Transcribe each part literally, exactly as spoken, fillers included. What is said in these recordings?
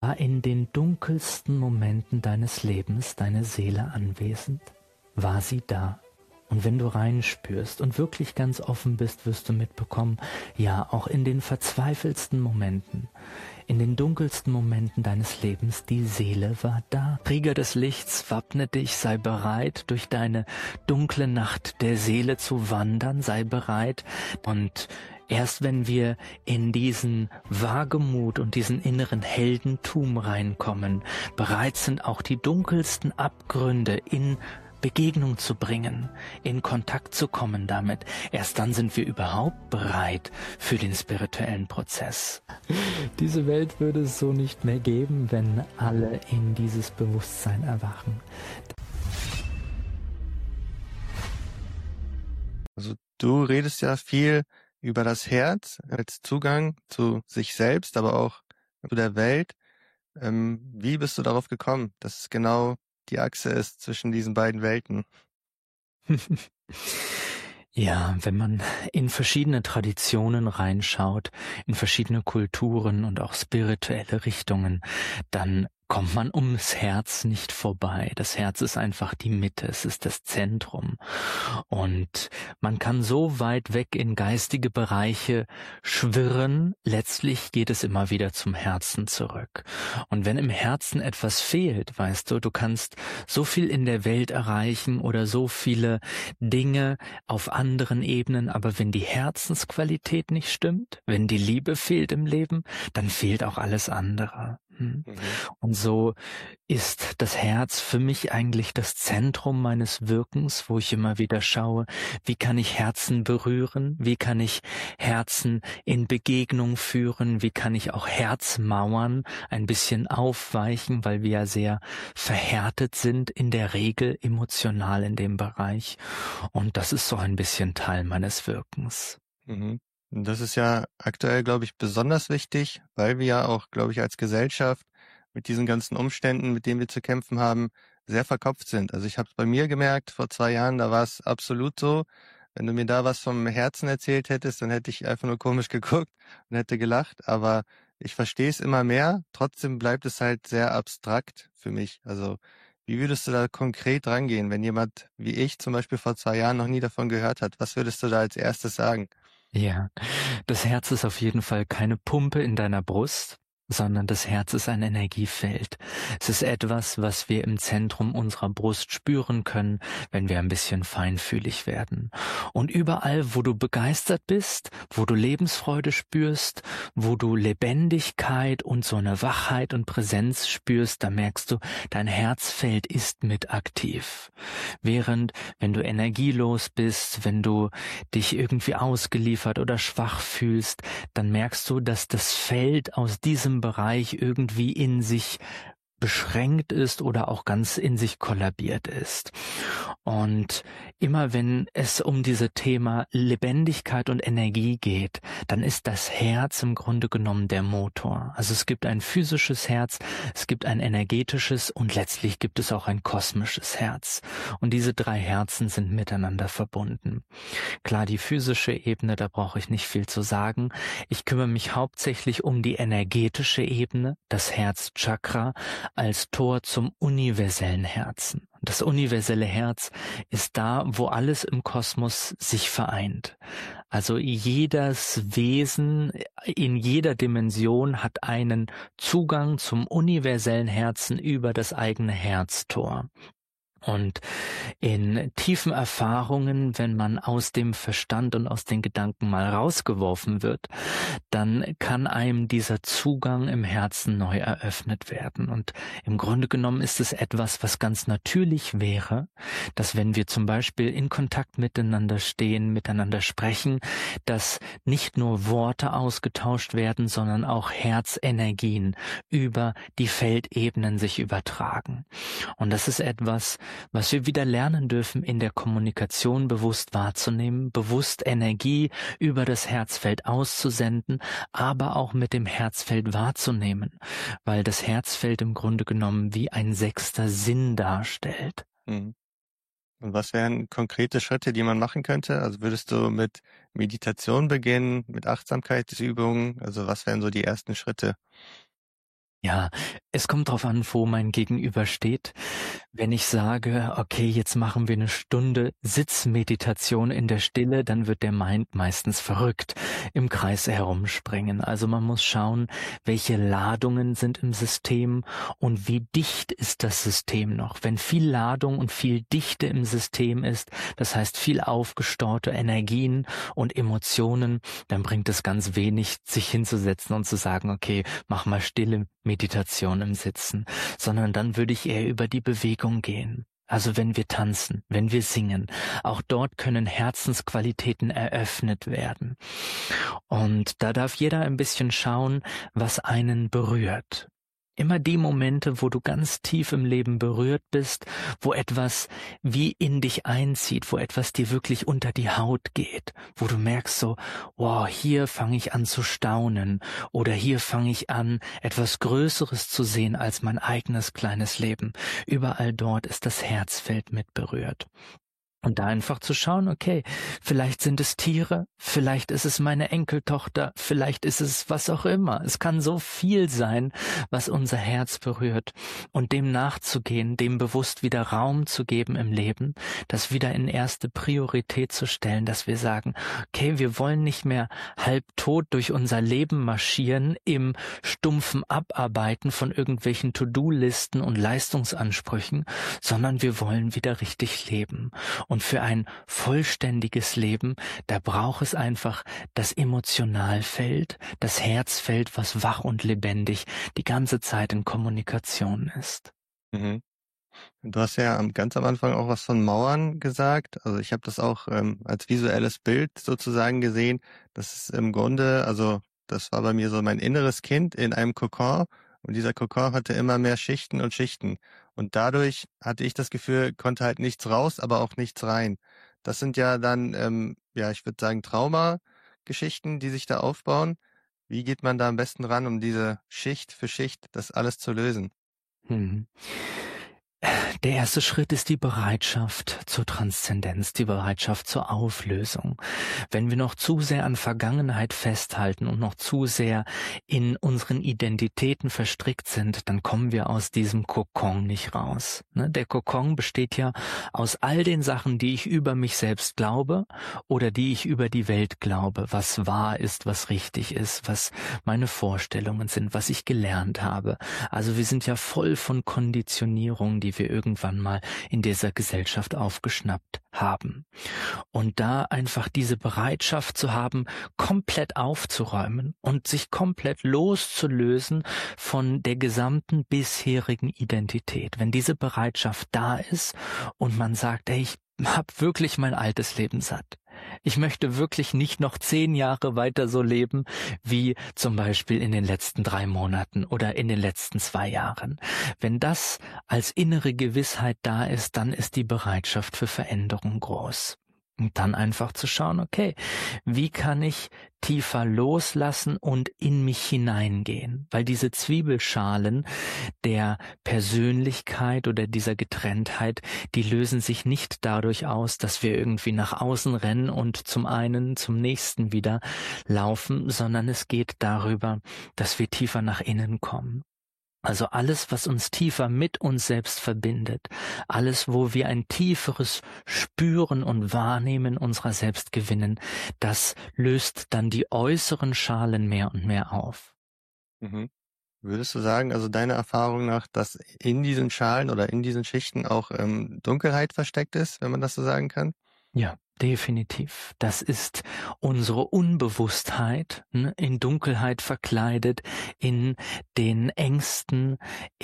War in den dunkelsten Momenten deines Lebens deine Seele anwesend? War sie da? Und wenn du reinspürst und wirklich ganz offen bist, wirst du mitbekommen, ja, auch in den verzweifelsten Momenten, in den dunkelsten Momenten deines Lebens, die Seele war da. Krieger des Lichts, wappne dich, sei bereit, durch deine dunkle Nacht der Seele zu wandern, sei bereit. Und erst wenn wir in diesen Wagemut und diesen inneren Heldentum reinkommen, bereit sind, auch die dunkelsten Abgründe in Begegnung zu bringen, in Kontakt zu kommen damit. Erst dann sind wir überhaupt bereit für den spirituellen Prozess. Diese Welt würde es so nicht mehr geben, wenn alle in dieses Bewusstsein erwachen. Also du redest ja viel über das Herz als Zugang zu sich selbst, aber auch zu der Welt. Ähm, wie bist du darauf gekommen, dass es genau die Achse ist zwischen diesen beiden Welten? Ja, wenn man in verschiedene Traditionen reinschaut, in verschiedene Kulturen und auch spirituelle Richtungen, dann kommt man ums Herz nicht vorbei. Das Herz ist einfach die Mitte, es ist das Zentrum. Und man kann so weit weg in geistige Bereiche schwirren, letztlich geht es immer wieder zum Herzen zurück. Und wenn im Herzen etwas fehlt, weißt du, du kannst so viel in der Welt erreichen oder so viele Dinge auf anderen Ebenen, aber wenn die Herzensqualität nicht stimmt, wenn die Liebe fehlt im Leben, dann fehlt auch alles andere. Mhm. Und so ist das Herz für mich eigentlich das Zentrum meines Wirkens, wo ich immer wieder schaue, wie kann ich Herzen berühren, wie kann ich Herzen in Begegnung führen, wie kann ich auch Herzmauern ein bisschen aufweichen, weil wir ja sehr verhärtet sind in der Regel emotional in dem Bereich. Und das ist so ein bisschen Teil meines Wirkens. Mhm. Das ist ja aktuell, glaube ich, besonders wichtig, weil wir ja auch, glaube ich, als Gesellschaft mit diesen ganzen Umständen, mit denen wir zu kämpfen haben, sehr verkopft sind. Also ich habe es bei mir gemerkt, vor zwei Jahren, da war es absolut so. Wenn du mir da was vom Herzen erzählt hättest, dann hätte ich einfach nur komisch geguckt und hätte gelacht. Aber ich verstehe es immer mehr. Trotzdem bleibt es halt sehr abstrakt für mich. Also wie würdest du da konkret rangehen, wenn jemand wie ich zum Beispiel vor zwei Jahren noch nie davon gehört hat? Was würdest du da als erstes sagen? Ja, das Herz ist auf jeden Fall keine Pumpe in deiner Brust, sondern das Herz ist ein Energiefeld. Es ist etwas, was wir im Zentrum unserer Brust spüren können, wenn wir ein bisschen feinfühlig werden. Und überall, wo du begeistert bist, wo du Lebensfreude spürst, wo du Lebendigkeit und so eine Wachheit und Präsenz spürst, da merkst du, dein Herzfeld ist mit aktiv. Während, wenn du energielos bist, wenn du dich irgendwie ausgeliefert oder schwach fühlst, dann merkst du, dass das Feld aus diesem Bereich irgendwie in sich beschränkt ist oder auch ganz in sich kollabiert ist. Und immer wenn es um diese Thema Lebendigkeit und Energie geht, dann ist das Herz im Grunde genommen der Motor. Also es gibt ein physisches Herz, es gibt ein energetisches und letztlich gibt es auch ein kosmisches Herz. Und diese drei Herzen sind miteinander verbunden. Klar, die physische Ebene, da brauche ich nicht viel zu sagen. Ich kümmere mich hauptsächlich um die energetische Ebene, das Herzchakra, als Tor zum universellen Herzen. Und das universelle Herz ist da, wo alles im Kosmos sich vereint. Also jedes Wesen in jeder Dimension hat einen Zugang zum universellen Herzen über das eigene Herztor. Und in tiefen Erfahrungen, wenn man aus dem Verstand und aus den Gedanken mal rausgeworfen wird, dann kann einem dieser Zugang im Herzen neu eröffnet werden. Und im Grunde genommen ist es etwas, was ganz natürlich wäre, dass wenn wir zum Beispiel in Kontakt miteinander stehen, miteinander sprechen, dass nicht nur Worte ausgetauscht werden, sondern auch Herzenergien über die Feldebenen sich übertragen. Und das ist etwas, was wir wieder lernen dürfen, in der Kommunikation bewusst wahrzunehmen, bewusst Energie über das Herzfeld auszusenden, aber auch mit dem Herzfeld wahrzunehmen, weil das Herzfeld im Grunde genommen wie ein sechster Sinn darstellt. Mhm. Und was wären konkrete Schritte, die man machen könnte? Also würdest du mit Meditation beginnen, mit Achtsamkeitsübungen? Also was wären so die ersten Schritte? Ja, es kommt drauf an, wo mein Gegenüber steht. Wenn ich sage: „Okay, jetzt machen wir eine Stunde Sitzmeditation in der Stille“, dann wird der Mind meistens verrückt, im Kreis herumspringen. Also, man muss schauen, welche Ladungen sind im System und wie dicht ist das System noch. Wenn viel Ladung und viel Dichte im System ist, das heißt viel aufgestaute Energien und Emotionen, dann bringt es ganz wenig, sich hinzusetzen und zu sagen: „Okay, mach mal stille Meditation im Sitzen“, sondern dann würde ich eher über die Bewegung gehen. Also wenn wir tanzen, wenn wir singen, auch dort können Herzensqualitäten eröffnet werden. Und da darf jeder ein bisschen schauen, was einen berührt. Immer die Momente, wo du ganz tief im Leben berührt bist, wo etwas wie in dich einzieht, wo etwas dir wirklich unter die Haut geht, wo du merkst so, wow, hier fange ich an zu staunen oder hier fange ich an, etwas Größeres zu sehen als mein eigenes kleines Leben. Überall dort ist das Herzfeld mit berührt. Und da einfach zu schauen, okay, vielleicht sind es Tiere, vielleicht ist es meine Enkeltochter, vielleicht ist es was auch immer. Es kann so viel sein, was unser Herz berührt. Und dem nachzugehen, dem bewusst wieder Raum zu geben im Leben, das wieder in erste Priorität zu stellen, dass wir sagen, okay, wir wollen nicht mehr halbtot durch unser Leben marschieren im stumpfen Abarbeiten von irgendwelchen To-Do-Listen und Leistungsansprüchen, sondern wir wollen wieder richtig leben. Und für ein vollständiges Leben, da braucht es einfach das Emotionalfeld, das Herzfeld, was wach und lebendig die ganze Zeit in Kommunikation ist. Mhm. Du hast ja am, ganz am Anfang auch was von Mauern gesagt. Also ich habe das auch ähm, als visuelles Bild sozusagen gesehen. Das ist im Grunde, also das war bei mir so mein inneres Kind in einem Kokon. Und dieser Kokon hatte immer mehr Schichten und Schichten. Und dadurch hatte ich das Gefühl, konnte halt nichts raus, aber auch nichts rein. Das sind ja dann, ähm, ja, ich würde sagen, Traumageschichten, die sich da aufbauen. Wie geht man da am besten ran, um diese Schicht für Schicht das alles zu lösen? Hm. Der erste Schritt ist die Bereitschaft zur Transzendenz, die Bereitschaft zur Auflösung. Wenn wir noch zu sehr an Vergangenheit festhalten und noch zu sehr in unseren Identitäten verstrickt sind, dann kommen wir aus diesem Kokon nicht raus. Der Kokon besteht ja aus all den Sachen, die ich über mich selbst glaube oder die ich über die Welt glaube, was wahr ist, was richtig ist, was meine Vorstellungen sind, was ich gelernt habe. Also wir sind ja voll von Konditionierung, die wir irgendwann mal in dieser Gesellschaft aufgeschnappt haben. Und da einfach diese Bereitschaft zu haben, komplett aufzuräumen und sich komplett loszulösen von der gesamten bisherigen Identität. Wenn diese Bereitschaft da ist und man sagt, ey, ich habe wirklich mein altes Leben satt. Ich möchte wirklich nicht noch zehn Jahre weiter so leben, wie zum Beispiel in den letzten drei Monaten oder in den letzten zwei Jahren. Wenn das als innere Gewissheit da ist, dann ist die Bereitschaft für Veränderung groß. Und dann einfach zu schauen, okay, wie kann ich tiefer loslassen und in mich hineingehen? Weil diese Zwiebelschalen der Persönlichkeit oder dieser Getrenntheit, die lösen sich nicht dadurch aus, dass wir irgendwie nach außen rennen und zum einen zum nächsten wieder laufen, sondern es geht darüber, dass wir tiefer nach innen kommen. Also alles, was uns tiefer mit uns selbst verbindet, alles, wo wir ein tieferes Spüren und Wahrnehmen unserer selbst gewinnen, das löst dann die äußeren Schalen mehr und mehr auf. Mhm. Würdest du sagen, also deiner Erfahrung nach, dass in diesen Schalen oder in diesen Schichten auch ähm, Dunkelheit versteckt ist, wenn man das so sagen kann? Ja, definitiv. Das ist unsere Unbewusstheit, ne, in Dunkelheit verkleidet, in den Ängsten,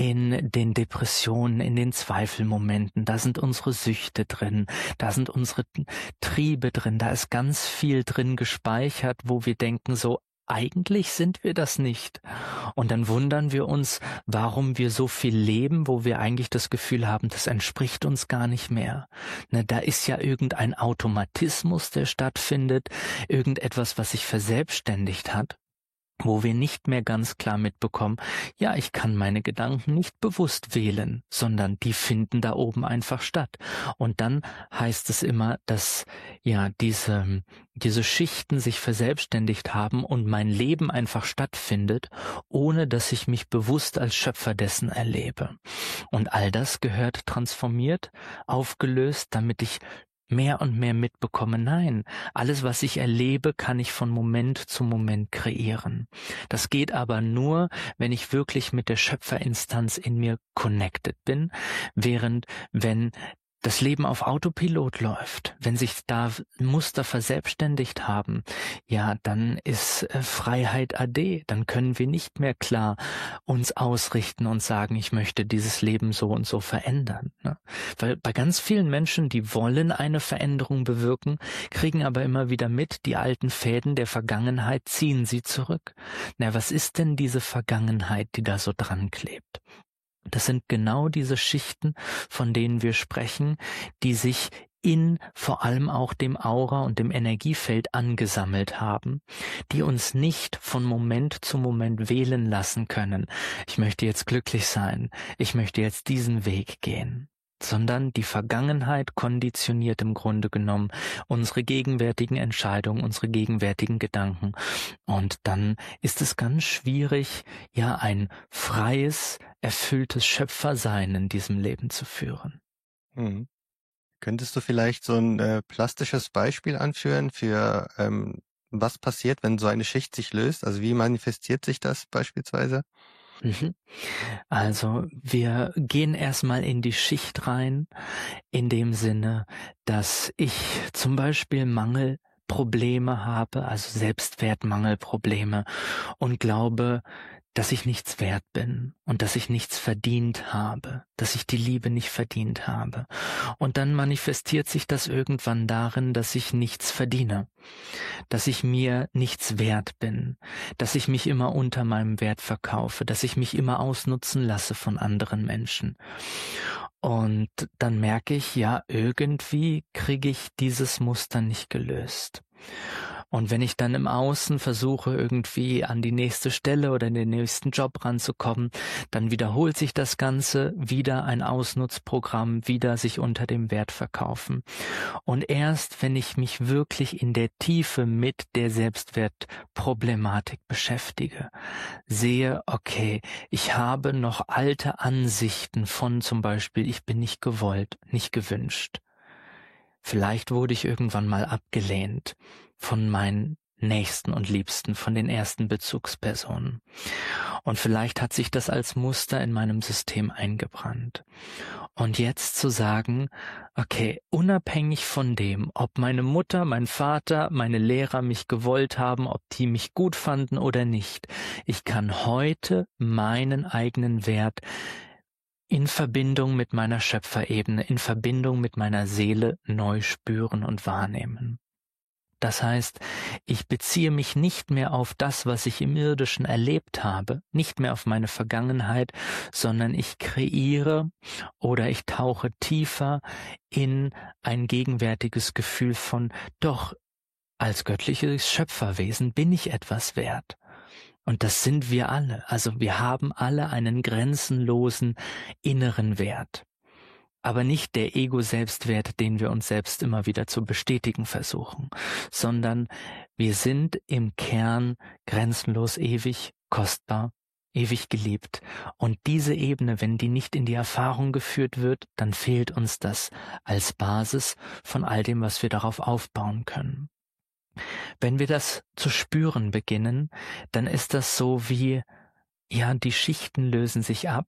in den Depressionen, in den Zweifelmomenten. Da sind unsere Süchte drin, da sind unsere Triebe drin, da ist ganz viel drin gespeichert, wo wir denken so, eigentlich sind wir das nicht. Und dann wundern wir uns, warum wir so viel leben, wo wir eigentlich das Gefühl haben, das entspricht uns gar nicht mehr. Ne, da ist ja irgendein Automatismus, der stattfindet, irgendetwas, was sich verselbstständigt hat. wo wir nicht mehr ganz klar mitbekommen, ja, ich kann meine Gedanken nicht bewusst wählen, sondern die finden da oben einfach statt. Und dann heißt es immer, dass ja diese, diese Schichten sich verselbstständigt haben und mein Leben einfach stattfindet, ohne dass ich mich bewusst als Schöpfer dessen erlebe. Und all das gehört transformiert, aufgelöst, damit ich mehr und mehr mitbekomme, nein, alles, was ich erlebe, kann ich von Moment zu Moment kreieren. Das geht aber nur, wenn ich wirklich mit der Schöpferinstanz in mir connected bin, während wenn das Leben auf Autopilot läuft, wenn sich da Muster verselbstständigt haben, ja, dann ist äh, Freiheit ade, dann können wir nicht mehr klar uns ausrichten und sagen, ich möchte dieses Leben so und so verändern. Ne? Weil bei ganz vielen Menschen, die wollen eine Veränderung bewirken, kriegen aber immer wieder mit, die alten Fäden der Vergangenheit ziehen sie zurück. Na, was ist denn diese Vergangenheit, die da so dran klebt? Das sind genau diese Schichten, von denen wir sprechen, die sich in vor allem auch dem Aura und dem Energiefeld angesammelt haben, die uns nicht von Moment zu Moment wählen lassen können. Ich möchte jetzt glücklich sein, ich möchte jetzt diesen Weg gehen, sondern die Vergangenheit konditioniert im Grunde genommen unsere gegenwärtigen Entscheidungen, unsere gegenwärtigen Gedanken. Und dann ist es ganz schwierig, ja, ein freies, erfülltes Schöpfersein in diesem Leben zu führen. Mhm. Könntest du vielleicht so ein äh, plastisches Beispiel anführen für ähm, was passiert, wenn so eine Schicht sich löst? Also wie manifestiert sich das beispielsweise? Mhm. Also wir gehen erstmal in die Schicht rein, in dem Sinne, dass ich zum Beispiel Mangelprobleme habe, also Selbstwertmangelprobleme und glaube, dass ich nichts wert bin und dass ich nichts verdient habe, dass ich die Liebe nicht verdient habe. Und dann manifestiert sich das irgendwann darin, dass ich nichts verdiene, dass ich mir nichts wert bin, dass ich mich immer unter meinem Wert verkaufe, dass ich mich immer ausnutzen lasse von anderen Menschen. Und dann merke ich, ja, irgendwie kriege ich dieses Muster nicht gelöst. Und wenn ich dann im Außen versuche, irgendwie an die nächste Stelle oder in den nächsten Job ranzukommen, dann wiederholt sich das Ganze, wieder ein Ausnutzprogramm, wieder sich unter dem Wert verkaufen. Und erst, wenn ich mich wirklich in der Tiefe mit der Selbstwertproblematik beschäftige, sehe, okay, ich habe noch alte Ansichten von zum Beispiel, ich bin nicht gewollt, nicht gewünscht. Vielleicht wurde ich irgendwann mal abgelehnt von meinen Nächsten und Liebsten, von den ersten Bezugspersonen. Und vielleicht hat sich das als Muster in meinem System eingebrannt. Und jetzt zu sagen, okay, unabhängig von dem, ob meine Mutter, mein Vater, meine Lehrer mich gewollt haben, ob die mich gut fanden oder nicht, ich kann heute meinen eigenen Wert in Verbindung mit meiner Schöpferebene, in Verbindung mit meiner Seele neu spüren und wahrnehmen. Das heißt, ich beziehe mich nicht mehr auf das, was ich im Irdischen erlebt habe, nicht mehr auf meine Vergangenheit, sondern ich kreiere oder ich tauche tiefer in ein gegenwärtiges Gefühl von, doch, als göttliches Schöpferwesen bin ich etwas wert. Und das sind wir alle. Also wir haben alle einen grenzenlosen inneren Wert. Aber nicht der Ego-Selbstwert, den wir uns selbst immer wieder zu bestätigen versuchen, sondern wir sind im Kern grenzenlos ewig, kostbar, ewig geliebt. Und diese Ebene, wenn die nicht in die Erfahrung geführt wird, dann fehlt uns das als Basis von all dem, was wir darauf aufbauen können. Wenn wir das zu spüren beginnen, dann ist das so wie, ja, die Schichten lösen sich ab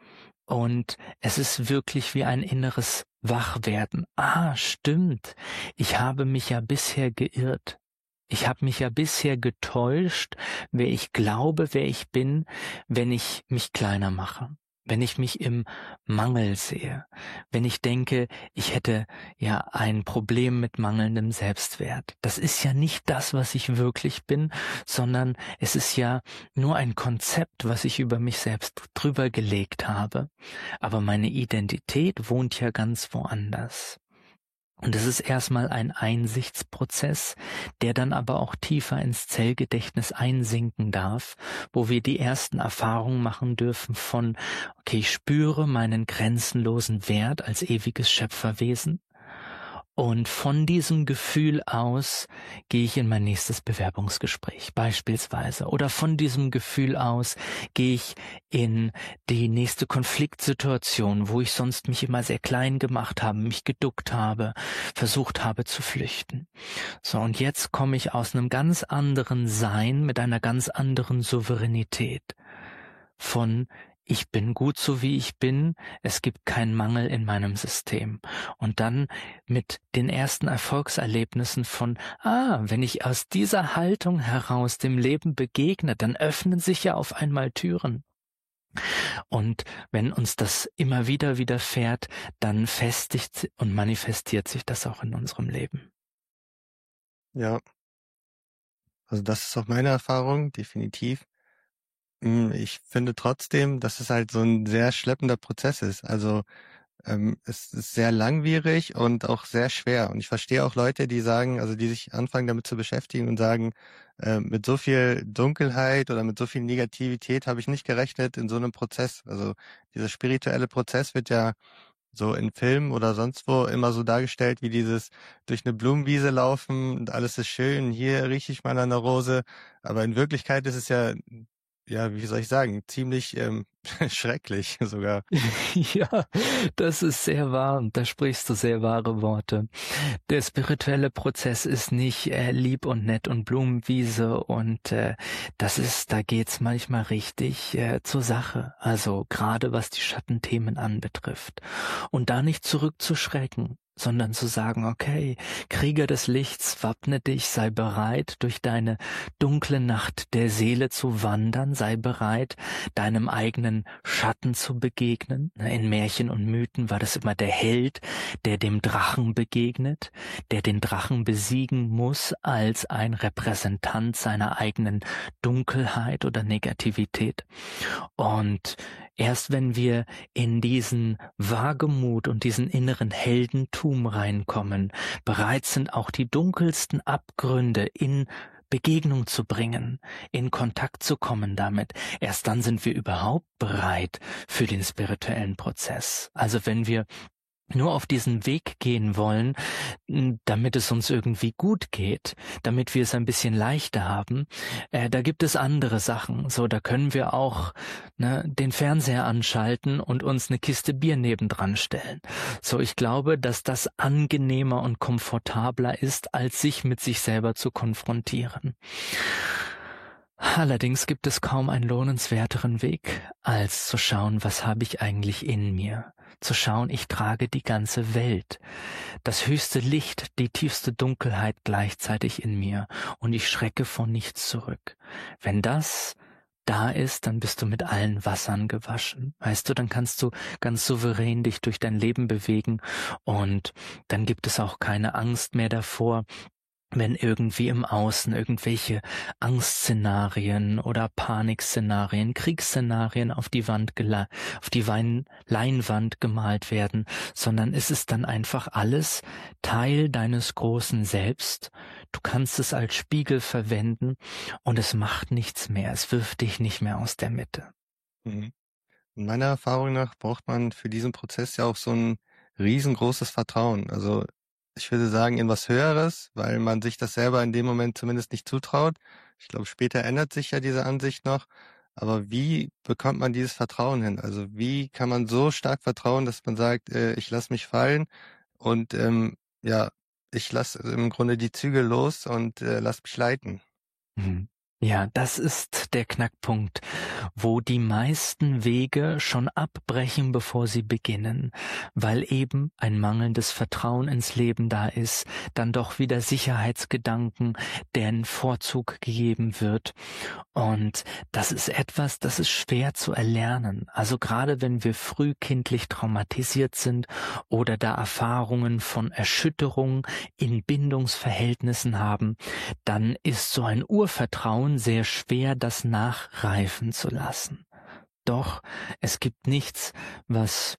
und es ist wirklich wie ein inneres Wachwerden. Ah, stimmt, ich habe mich ja bisher geirrt. Ich habe mich ja bisher getäuscht, wer ich glaube, wer ich bin, wenn ich mich kleiner mache. Wenn ich mich im Mangel sehe, wenn ich denke, ich hätte ja ein Problem mit mangelndem Selbstwert. Das ist ja nicht das, was ich wirklich bin, sondern es ist ja nur ein Konzept, was ich über mich selbst drüber gelegt habe. Aber meine Identität wohnt ja ganz woanders. Und es ist erstmal ein Einsichtsprozess, der dann aber auch tiefer ins Zellgedächtnis einsinken darf, wo wir die ersten Erfahrungen machen dürfen von, okay, ich spüre meinen grenzenlosen Wert als ewiges Schöpferwesen. Und von diesem Gefühl aus gehe ich in mein nächstes Bewerbungsgespräch beispielsweise. Oder von diesem Gefühl aus gehe ich in die nächste Konfliktsituation, wo ich sonst mich immer sehr klein gemacht habe, mich geduckt habe, versucht habe zu flüchten. So, und jetzt komme ich aus einem ganz anderen Sein mit einer ganz anderen Souveränität. Von ich bin gut so wie ich bin, es gibt keinen Mangel in meinem System. Und dann mit den ersten Erfolgserlebnissen von, ah, wenn ich aus dieser Haltung heraus dem Leben begegne, dann öffnen sich ja auf einmal Türen. Und wenn uns das immer wieder widerfährt, dann festigt und manifestiert sich das auch in unserem Leben. Ja, also das ist auch meine Erfahrung, definitiv. Hm, ich finde trotzdem, dass es halt so ein sehr schleppender Prozess ist. Also, ähm, es ist sehr langwierig und auch sehr schwer. Und ich verstehe auch Leute, die sagen also, die sich anfangen, damit zu beschäftigen und sagen, äh, mit so viel Dunkelheit oder mit so viel Negativität habe ich nicht gerechnet in so einem Prozess. Also, dieser spirituelle Prozess wird ja so in Filmen oder sonst wo immer so dargestellt wie dieses durch eine Blumenwiese laufen und alles ist schön, hier rieche ich mal an der Rose. Aber in Wirklichkeit ist es ja ja, wie soll ich sagen, ziemlich ähm, schrecklich sogar. Ja, das ist sehr wahr und da sprichst du sehr wahre Worte. Der spirituelle Prozess ist nicht äh, lieb und nett und Blumenwiese und äh, das ist, da geht's manchmal richtig äh, zur Sache. Also gerade was die Schattenthemen anbetrifft. Und da nicht zurückzuschrecken, sondern zu sagen, okay, Krieger des Lichts, wappne dich, sei bereit, durch deine dunkle Nacht der Seele zu wandern, sei bereit, deinem eigenen Schatten zu begegnen. In Märchen und Mythen war das immer der Held, der dem Drachen begegnet, der den Drachen besiegen muss als ein Repräsentant seiner eigenen Dunkelheit oder Negativität. Und erst wenn wir in diesen Wagemut und diesen inneren Heldentum reinkommen, bereit sind, auch die dunkelsten Abgründe in Begegnung zu bringen, in Kontakt zu kommen damit, erst dann sind wir überhaupt bereit für den spirituellen Prozess. Also wenn wir nur auf diesen Weg gehen wollen, damit es uns irgendwie gut geht, damit wir es ein bisschen leichter haben, äh, da gibt es andere Sachen. So, da können wir auch ne, den Fernseher anschalten und uns eine Kiste Bier nebendran stellen. So, ich glaube, dass das angenehmer und komfortabler ist, als sich mit sich selber zu konfrontieren. Allerdings gibt es kaum einen lohnenswerteren Weg, als zu schauen, was habe ich eigentlich in mir. Zu schauen, ich trage die ganze Welt, das höchste Licht, die tiefste Dunkelheit gleichzeitig in mir und ich schrecke vor nichts zurück. Wenn das da ist, dann bist du mit allen Wassern gewaschen. Weißt du, dann kannst du ganz souverän dich durch dein Leben bewegen und dann gibt es auch keine Angst mehr davor, wenn irgendwie im Außen irgendwelche Angstszenarien oder Panikszenarien, Kriegsszenarien auf die Wand gela- auf die Wein- Leinwand gemalt werden, sondern es ist dann einfach alles Teil deines großen Selbst. Du kannst es als Spiegel verwenden und es macht nichts mehr. Es wirft dich nicht mehr aus der Mitte. Mhm. Meiner Erfahrung nach braucht man für diesen Prozess ja auch so ein riesengroßes Vertrauen. Also ich würde sagen in was Höheres, weil man sich das selber in dem Moment zumindest nicht zutraut. Ich glaube, später ändert sich ja diese Ansicht noch. Aber wie bekommt man dieses Vertrauen hin? Also wie kann man so stark vertrauen, dass man sagt, äh, ich lasse mich fallen und ähm, ja, ich lasse im Grunde die Zügel los und äh, lass mich leiten. Mhm. Ja, das ist der Knackpunkt, wo die meisten Wege schon abbrechen, bevor sie beginnen, weil eben ein mangelndes Vertrauen ins Leben da ist, dann doch wieder Sicherheitsgedanken, deren Vorzug gegeben wird. Und das ist etwas, das ist schwer zu erlernen. Also gerade wenn wir frühkindlich traumatisiert sind oder da Erfahrungen von Erschütterung in Bindungsverhältnissen haben, dann ist so ein Urvertrauen sehr schwer, das nachreifen zu lassen. Doch es gibt nichts, was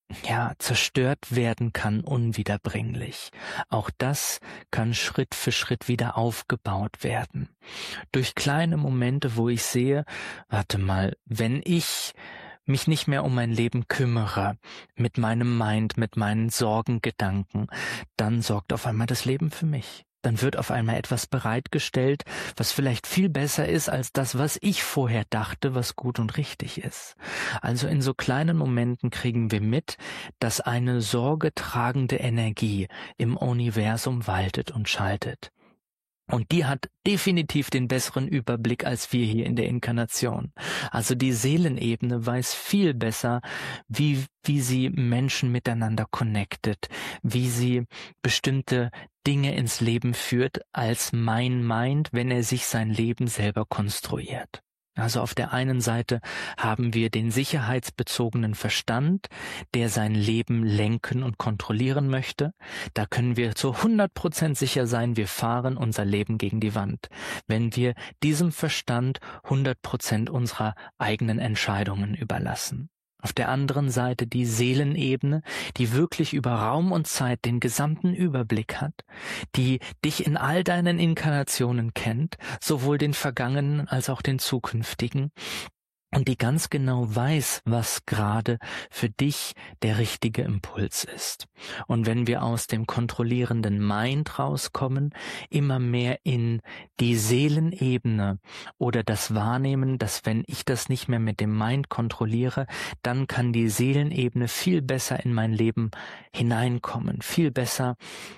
ja, zerstört werden kann unwiederbringlich. Auch das kann Schritt für Schritt wieder aufgebaut werden. Durch kleine Momente, wo ich sehe, warte mal, wenn ich mich nicht mehr um mein Leben kümmere, mit meinem Mind, mit meinen Sorgen, Gedanken, dann sorgt auf einmal das Leben für mich. Dann wird auf einmal etwas bereitgestellt, was vielleicht viel besser ist als das, was ich vorher dachte, was gut und richtig ist. Also in so kleinen Momenten kriegen wir mit, dass eine sorgetragende Energie im Universum waltet und schaltet. Und die hat definitiv den besseren Überblick als wir hier in der Inkarnation. Also die Seelenebene weiß viel besser, wie, wie sie Menschen miteinander connectet, wie sie bestimmte Dinge ins Leben führt, als mein Mind, wenn er sich sein Leben selber konstruiert. Also auf der einen Seite haben wir den sicherheitsbezogenen Verstand, der sein Leben lenken und kontrollieren möchte. Da können wir zu hundert Prozent sicher sein, wir fahren unser Leben gegen die Wand, wenn wir diesem Verstand hundert Prozent unserer eigenen Entscheidungen überlassen. Auf der anderen Seite die Seelenebene, die wirklich über Raum und Zeit den gesamten Überblick hat, die dich in all deinen Inkarnationen kennt, sowohl den vergangenen als auch den zukünftigen, und die ganz genau weiß, was gerade für dich der richtige Impuls ist. Und wenn wir aus dem kontrollierenden Mind rauskommen, immer mehr in die Seelenebene oder das Wahrnehmen, dass wenn ich das nicht mehr mit dem Mind kontrolliere, dann kann die Seelenebene viel besser in mein Leben hineinkommen, viel besser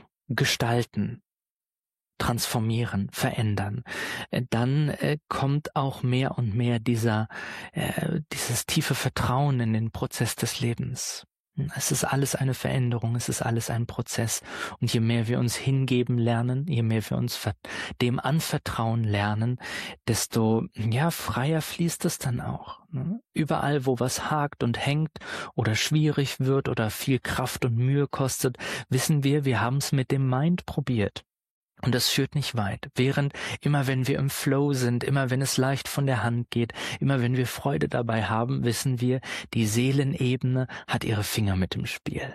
gestalten, transformieren, verändern, dann äh, kommt auch mehr und mehr dieser, äh, dieses tiefe Vertrauen in den Prozess des Lebens. Es ist alles eine Veränderung, es ist alles ein Prozess. Und je mehr wir uns hingeben lernen, je mehr wir uns dem anvertrauen lernen, desto ja freier fließt es dann auch. Ne? Überall, wo was hakt und hängt oder schwierig wird oder viel Kraft und Mühe kostet, wissen wir, wir haben es mit dem Mind probiert. Und das führt nicht weit. Während immer wenn wir im Flow sind, immer wenn es leicht von der Hand geht, immer wenn wir Freude dabei haben, wissen wir, die Seelenebene hat ihre Finger mit im Spiel.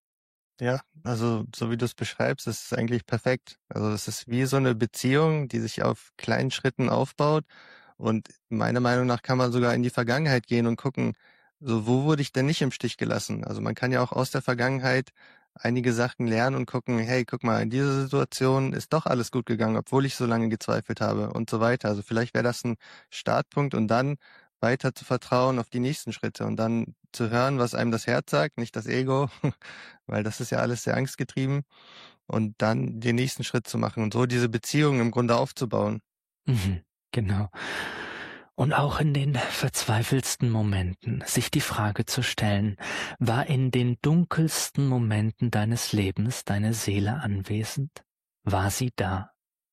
Ja, also so wie du es beschreibst, ist es eigentlich perfekt. Also es ist wie so eine Beziehung, die sich auf kleinen Schritten aufbaut. Und meiner Meinung nach kann man sogar in die Vergangenheit gehen und gucken, so wo wurde ich denn nicht im Stich gelassen? Also man kann ja auch aus der Vergangenheit einige Sachen lernen und gucken, hey, guck mal, in dieser Situation ist doch alles gut gegangen, obwohl ich so lange gezweifelt habe und so weiter. Also vielleicht wäre das ein Startpunkt und dann weiter zu vertrauen auf die nächsten Schritte und dann zu hören, was einem das Herz sagt, nicht das Ego, weil das ist ja alles sehr angstgetrieben, und dann den nächsten Schritt zu machen und so diese Beziehung im Grunde aufzubauen. Mhm, genau. Und auch in den verzweifelsten Momenten sich die Frage zu stellen, war in den dunkelsten Momenten deines Lebens deine Seele anwesend? War sie da?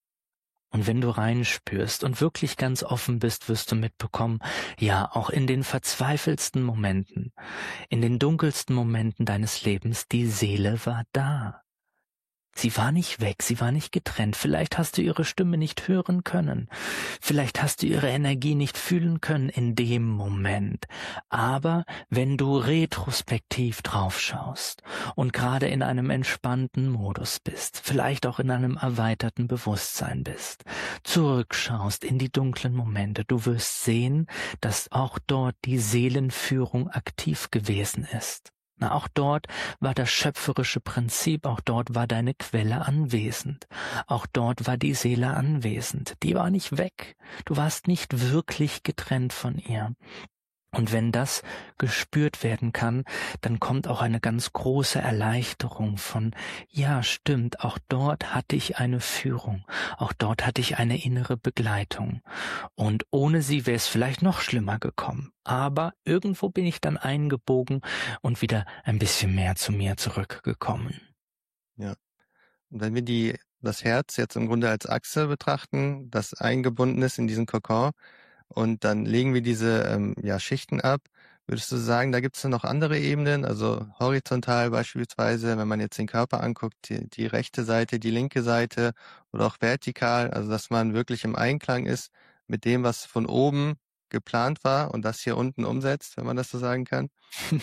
Und wenn du reinspürst und wirklich ganz offen bist, wirst du mitbekommen, ja, auch in den verzweifelsten Momenten, in den dunkelsten Momenten deines Lebens, die Seele war da. Sie war nicht weg, sie war nicht getrennt. Vielleicht hast du ihre Stimme nicht hören können. Vielleicht hast du ihre Energie nicht fühlen können in dem Moment. Aber wenn du retrospektiv draufschaust und gerade in einem entspannten Modus bist, vielleicht auch in einem erweiterten Bewusstsein bist, zurückschaust in die dunklen Momente, du wirst sehen, dass auch dort die Seelenführung aktiv gewesen ist. Na, auch dort war das schöpferische Prinzip, auch dort war deine Quelle anwesend, auch dort war die Seele anwesend, die war nicht weg, du warst nicht wirklich getrennt von ihr. Und wenn das gespürt werden kann, dann kommt auch eine ganz große Erleichterung von, ja, stimmt, auch dort hatte ich eine Führung, auch dort hatte ich eine innere Begleitung. Und ohne sie wäre es vielleicht noch schlimmer gekommen. Aber irgendwo bin ich dann eingebogen und wieder ein bisschen mehr zu mir zurückgekommen. Ja. Und wenn wir die, das Herz jetzt im Grunde als Achse betrachten, das eingebunden ist in diesen Kokon, und dann legen wir diese ähm, ja, Schichten ab. Würdest du sagen, da gibt es noch andere Ebenen, also horizontal beispielsweise, wenn man jetzt den Körper anguckt, die, die rechte Seite, die linke Seite, oder auch vertikal, also dass man wirklich im Einklang ist mit dem, was von oben geplant war und das hier unten umsetzt, wenn man das so sagen kann?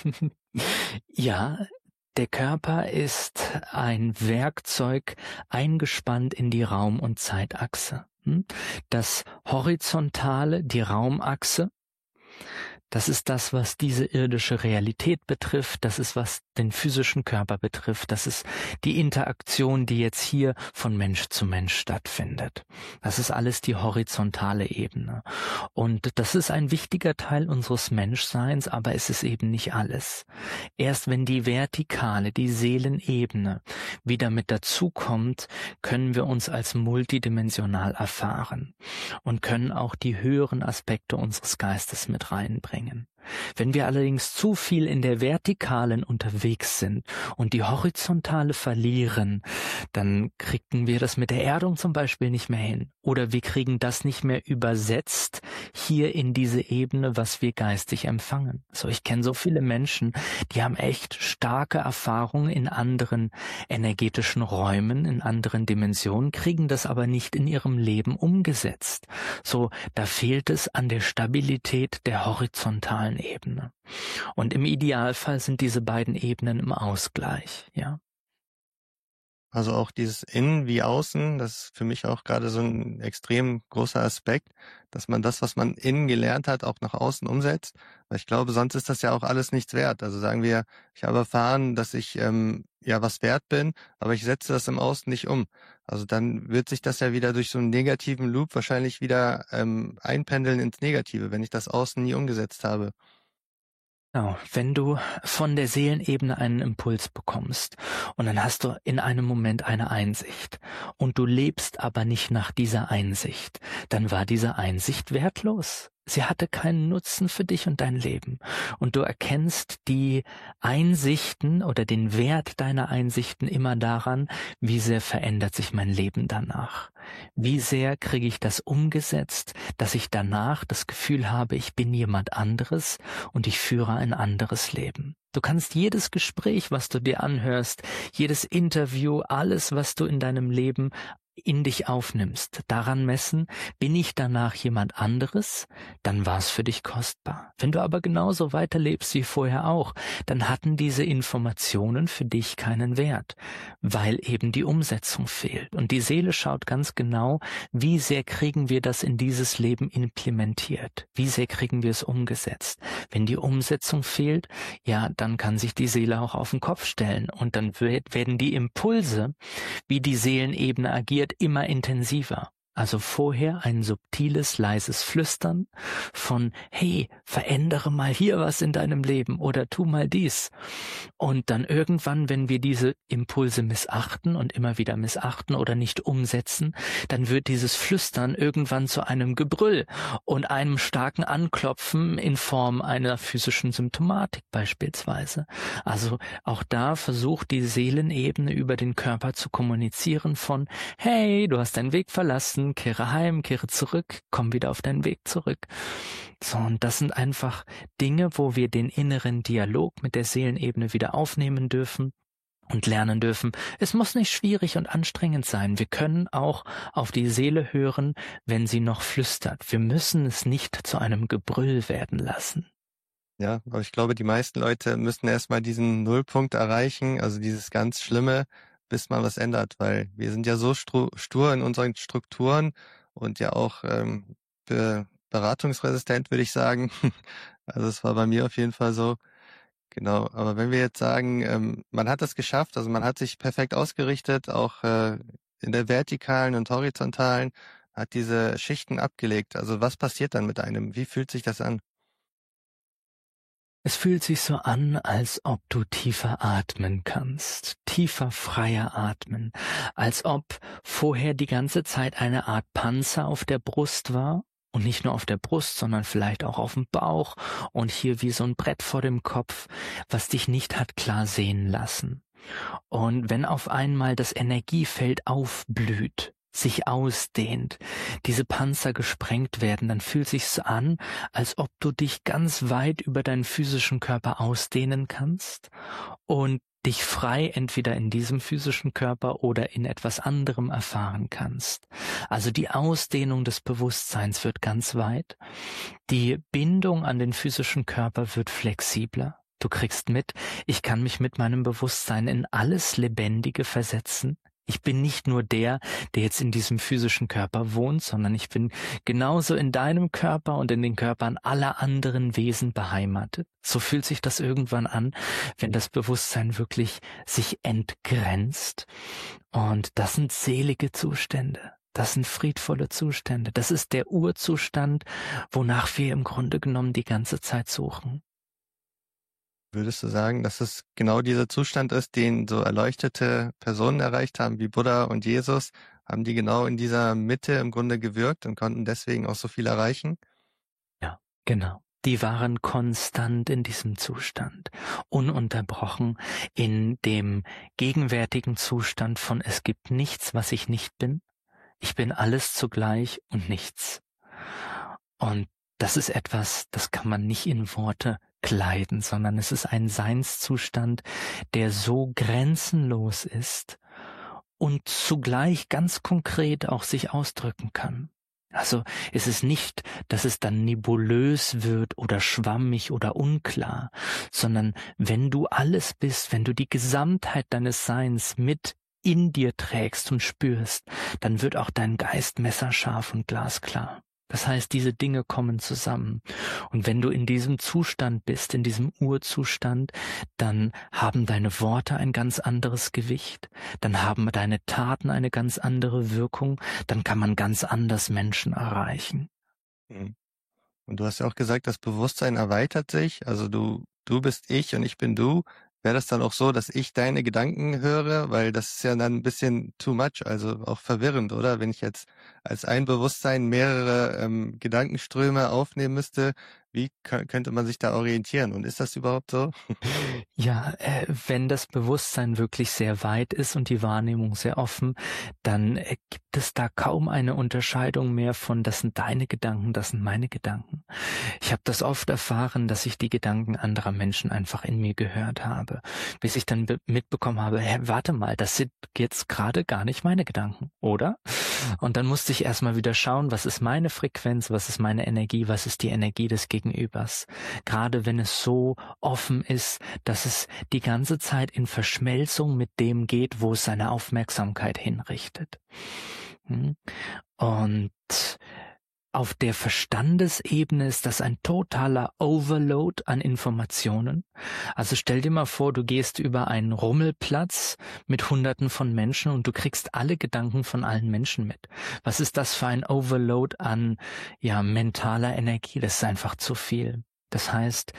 Ja, der Körper ist ein Werkzeug eingespannt in die Raum- und Zeitachse. Hm? Das Horizontale, die Raumachse, das ist das, was diese irdische Realität betrifft. Das ist, was den physischen Körper betrifft. Das ist die Interaktion, die jetzt hier von Mensch zu Mensch stattfindet. Das ist alles die horizontale Ebene. Und das ist ein wichtiger Teil unseres Menschseins, aber es ist eben nicht alles. Erst wenn die vertikale, die Seelenebene wieder mit dazukommt, können wir uns als multidimensional erfahren und können auch die höheren Aspekte unseres Geistes mit reinbringen. Wenn wir allerdings zu viel in der Vertikalen unterwegs sind und die Horizontale verlieren, dann kriegen wir das mit der Erdung zum Beispiel nicht mehr hin. Oder wir kriegen das nicht mehr übersetzt hier in diese Ebene, was wir geistig empfangen. So, ich kenne so viele Menschen, die haben echt starke Erfahrungen in anderen energetischen Räumen, in anderen Dimensionen, kriegen das aber nicht in ihrem Leben umgesetzt. So, da fehlt es an der Stabilität der horizontalen Ebene. Und im Idealfall sind diese beiden Ebenen im Ausgleich, ja. Also auch dieses Innen wie Außen, das ist für mich auch gerade so ein extrem großer Aspekt, dass man das, was man innen gelernt hat, auch nach außen umsetzt. Weil ich glaube, sonst ist das ja auch alles nichts wert. Also sagen wir, ich habe erfahren, dass ich ähm, ja was wert bin, aber ich setze das im Außen nicht um. Also dann wird sich das ja wieder durch so einen negativen Loop wahrscheinlich wieder ähm, einpendeln ins Negative, wenn ich das Außen nie umgesetzt habe. Genau, wenn du von der Seelenebene einen Impuls bekommst und dann hast du in einem Moment eine Einsicht und du lebst aber nicht nach dieser Einsicht, dann war diese Einsicht wertlos. Sie hatte keinen Nutzen für dich und dein Leben. Und du erkennst die Einsichten oder den Wert deiner Einsichten immer daran, wie sehr verändert sich mein Leben danach. Wie sehr kriege ich das umgesetzt, dass ich danach das Gefühl habe, ich bin jemand anderes und ich führe ein anderes Leben. Du kannst jedes Gespräch, was du dir anhörst, jedes Interview, alles, was du in deinem Leben in dich aufnimmst, daran messen, bin ich danach jemand anderes, dann war es für dich kostbar. Wenn du aber genauso weiterlebst wie vorher auch, dann hatten diese Informationen für dich keinen Wert, weil eben die Umsetzung fehlt. Und die Seele schaut ganz genau, wie sehr kriegen wir das in dieses Leben implementiert, wie sehr kriegen wir es umgesetzt. Wenn die Umsetzung fehlt, ja, dann kann sich die Seele auch auf den Kopf stellen und dann werden die Impulse, wie die Seelenebene agiert, immer intensiver. Also vorher ein subtiles, leises Flüstern von, hey, verändere mal hier was in deinem Leben oder tu mal dies. Und dann irgendwann, wenn wir diese Impulse missachten und immer wieder missachten oder nicht umsetzen, dann wird dieses Flüstern irgendwann zu einem Gebrüll und einem starken Anklopfen in Form einer physischen Symptomatik beispielsweise. Also auch da versucht die Seelenebene über den Körper zu kommunizieren von, hey, du hast deinen Weg verlassen, kehre heim, kehre zurück, komm wieder auf deinen Weg zurück. So, und das sind einfach Dinge, wo wir den inneren Dialog mit der Seelenebene wieder aufnehmen dürfen und lernen dürfen. Es muss nicht schwierig und anstrengend sein. Wir können auch auf die Seele hören, wenn sie noch flüstert. Wir müssen es nicht zu einem Gebrüll werden lassen. Ja, aber ich glaube, die meisten Leute müssen erstmal diesen Nullpunkt erreichen, also dieses ganz Schlimme, bis man was ändert, weil wir sind ja so stru- stur in unseren Strukturen und ja auch ähm, be- beratungsresistent, würde ich sagen. Also es war bei mir auf jeden Fall so. Genau, aber wenn wir jetzt sagen, ähm, man hat das geschafft, also man hat sich perfekt ausgerichtet, auch äh, in der vertikalen und horizontalen, hat diese Schichten abgelegt. Also was passiert dann mit einem? Wie fühlt sich das an? Es fühlt sich so an, als ob du tiefer atmen kannst, tiefer, freier atmen, als ob vorher die ganze Zeit eine Art Panzer auf der Brust war. Und nicht nur auf der Brust, sondern vielleicht auch auf dem Bauch und hier wie so ein Brett vor dem Kopf, was dich nicht hat klar sehen lassen. Und wenn auf einmal das Energiefeld aufblüht, sich ausdehnt, diese Panzer gesprengt werden, dann fühlt sich's an, als ob du dich ganz weit über deinen physischen Körper ausdehnen kannst und dich frei entweder in diesem physischen Körper oder in etwas anderem erfahren kannst. Also die Ausdehnung des Bewusstseins wird ganz weit. Die Bindung an den physischen Körper wird flexibler. Du kriegst mit, ich kann mich mit meinem Bewusstsein in alles Lebendige versetzen. Ich bin nicht nur der, der jetzt in diesem physischen Körper wohnt, sondern ich bin genauso in deinem Körper und in den Körpern aller anderen Wesen beheimatet. So fühlt sich das irgendwann an, wenn das Bewusstsein wirklich sich entgrenzt. Und das sind selige Zustände. Das sind friedvolle Zustände. Das ist der Urzustand, wonach wir im Grunde genommen die ganze Zeit suchen. Würdest du sagen, dass es genau dieser Zustand ist, den so erleuchtete Personen erreicht haben, wie Buddha und Jesus? Haben die genau in dieser Mitte im Grunde gewirkt und konnten deswegen auch so viel erreichen? Ja, genau. Die waren konstant in diesem Zustand, ununterbrochen in dem gegenwärtigen Zustand von es gibt nichts, was ich nicht bin. Ich bin alles zugleich und nichts. Und das ist etwas, das kann man nicht in Worte kleiden, sondern es ist ein Seinszustand, der so grenzenlos ist und zugleich ganz konkret auch sich ausdrücken kann. Also es ist nicht, dass es dann nebulös wird oder schwammig oder unklar, sondern wenn du alles bist, wenn du die Gesamtheit deines Seins mit in dir trägst und spürst, dann wird auch dein Geist messerscharf und glasklar. Das heißt, diese Dinge kommen zusammen. Und wenn du in diesem Zustand bist, in diesem Urzustand, dann haben deine Worte ein ganz anderes Gewicht, dann haben deine Taten eine ganz andere Wirkung, dann kann man ganz anders Menschen erreichen. Mhm. Und du hast ja auch gesagt, das Bewusstsein erweitert sich. Also du, du bist ich und ich bin du. Wäre das dann auch so, dass ich deine Gedanken höre? Weil das ist ja dann ein bisschen too much, also auch verwirrend, oder? Wenn ich jetzt als ein Bewusstsein mehrere ähm, Gedankenströme aufnehmen müsste, wie kö- könnte man sich da orientieren? Und ist das überhaupt so? Ja, äh, wenn das Bewusstsein wirklich sehr weit ist und die Wahrnehmung sehr offen, dann äh, gibt es da kaum eine Unterscheidung mehr von, das sind deine Gedanken, das sind meine Gedanken. Ich habe das oft erfahren, dass ich die Gedanken anderer Menschen einfach in mir gehört habe, bis ich dann be- mitbekommen habe, hä, warte mal, das sind jetzt gerade gar nicht meine Gedanken, oder? Und dann musste ich erstmal wieder schauen, was ist meine Frequenz, was ist meine Energie, was ist die Energie des Gegenübers. Gerade wenn es so offen ist, dass es die ganze Zeit in Verschmelzung mit dem geht, wo es seine Aufmerksamkeit hinrichtet. Hm? Und auf der Verstandesebene ist das ein totaler Overload an Informationen. Also stell dir mal vor, du gehst über einen Rummelplatz mit Hunderten von Menschen und du kriegst alle Gedanken von allen Menschen mit. Was ist das für ein Overload an, ja, mentaler Energie? Das ist einfach zu viel. Das heißt,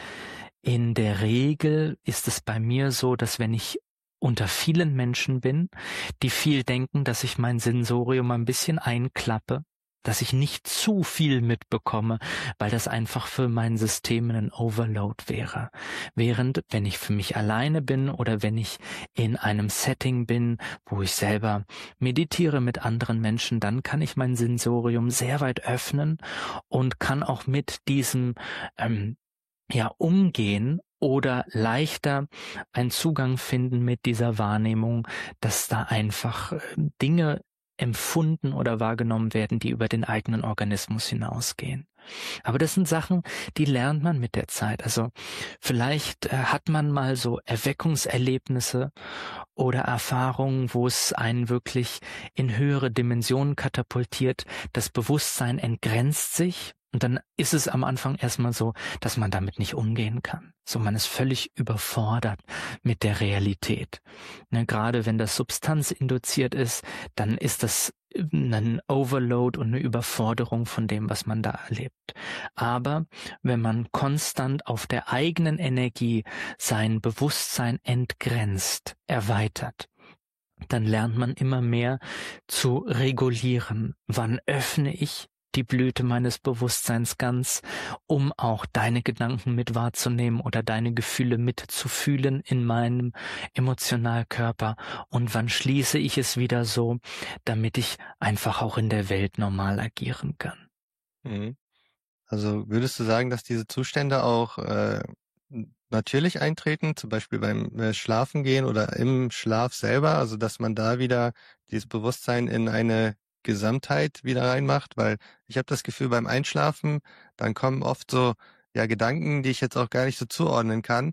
in der Regel ist es bei mir so, dass wenn ich unter vielen Menschen bin, die viel denken, dass ich mein Sensorium ein bisschen einklappe, dass ich nicht zu viel mitbekomme, weil das einfach für mein System ein Overload wäre. Während, wenn ich für mich alleine bin oder wenn ich in einem Setting bin, wo ich selber meditiere mit anderen Menschen, dann kann ich mein Sensorium sehr weit öffnen und kann auch mit diesem ähm, ja umgehen oder leichter einen Zugang finden mit dieser Wahrnehmung, dass da einfach äh, Dinge empfunden oder wahrgenommen werden, die über den eigenen Organismus hinausgehen. Aber das sind Sachen, die lernt man mit der Zeit. Also vielleicht äh, hat man mal so Erweckungserlebnisse oder Erfahrungen, wo es einen wirklich in höhere Dimensionen katapultiert. Das Bewusstsein entgrenzt sich. Und dann ist es am Anfang erstmal so, dass man damit nicht umgehen kann. So, man ist völlig überfordert mit der Realität. Ne, gerade wenn das substanzinduziert ist, dann ist das ein Overload und eine Überforderung von dem, was man da erlebt. Aber wenn man konstant auf der eigenen Energie sein Bewusstsein entgrenzt, erweitert, dann lernt man immer mehr zu regulieren. Wann öffne ich die Blüte meines Bewusstseins ganz, um auch deine Gedanken mit wahrzunehmen oder deine Gefühle mitzufühlen in meinem Emotionalkörper, und wann schließe ich es wieder so, damit ich einfach auch in der Welt normal agieren kann. Mhm. Also würdest du sagen, dass diese Zustände auch äh, natürlich eintreten, zum Beispiel beim äh, Schlafengehen oder im Schlaf selber, also dass man da wieder dieses Bewusstsein in eine Gesamtheit wieder reinmacht? Weil ich habe das Gefühl, beim Einschlafen, dann kommen oft so ja Gedanken, die ich jetzt auch gar nicht so zuordnen kann.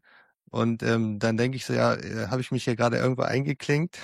Und ähm, dann denke ich so, ja, äh, habe ich mich hier gerade irgendwo eingeklinkt?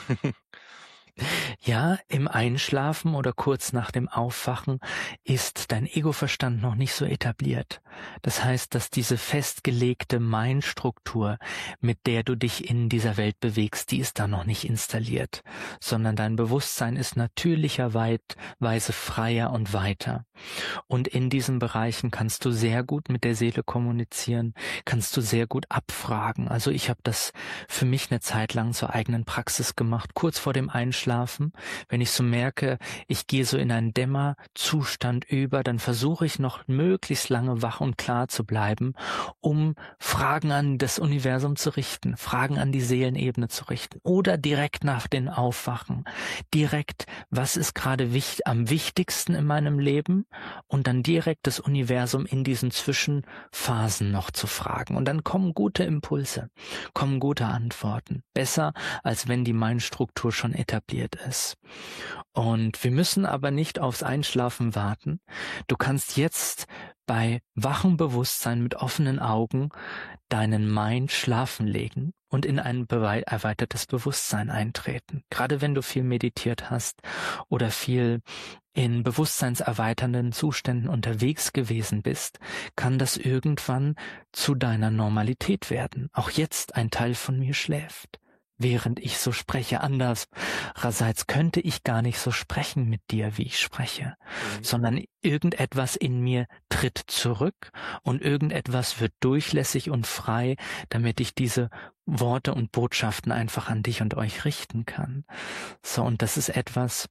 Ja, im Einschlafen oder kurz nach dem Aufwachen ist dein Egoverstand noch nicht so etabliert. Das heißt, dass diese festgelegte Mind-Struktur, mit der du dich in dieser Welt bewegst, die ist da noch nicht installiert, sondern dein Bewusstsein ist natürlicherweise freier und weiter. Und in diesen Bereichen kannst du sehr gut mit der Seele kommunizieren, kannst du sehr gut abfragen. Also ich habe das für mich eine Zeit lang zur eigenen Praxis gemacht, kurz vor dem Einschlafen. Wenn ich so merke, ich gehe so in einen Dämmerzustand über, dann versuche ich noch möglichst lange wach und klar zu bleiben, um Fragen an das Universum zu richten, Fragen an die Seelenebene zu richten oder direkt nach dem Aufwachen, direkt, was ist gerade wichtig, am wichtigsten in meinem Leben und dann direkt das Universum in diesen Zwischenphasen noch zu fragen. Und dann kommen gute Impulse, kommen gute Antworten. Besser, als wenn die Mind-Struktur schon etabliert ist. Und wir müssen aber nicht aufs Einschlafen warten. Du kannst jetzt bei wachem Bewusstsein mit offenen Augen deinen Mind schlafen legen und in ein erweitertes Bewusstsein eintreten. Gerade wenn du viel meditiert hast oder viel in bewusstseinserweiternden Zuständen unterwegs gewesen bist, kann das irgendwann zu deiner Normalität werden. Auch jetzt ein Teil von mir schläft, während ich so spreche. Andererseits könnte ich gar nicht so sprechen mit dir, wie ich spreche, mhm. sondern irgendetwas in mir tritt zurück und irgendetwas wird durchlässig und frei, damit ich diese Worte und Botschaften einfach an dich und euch richten kann. So, und das ist etwas,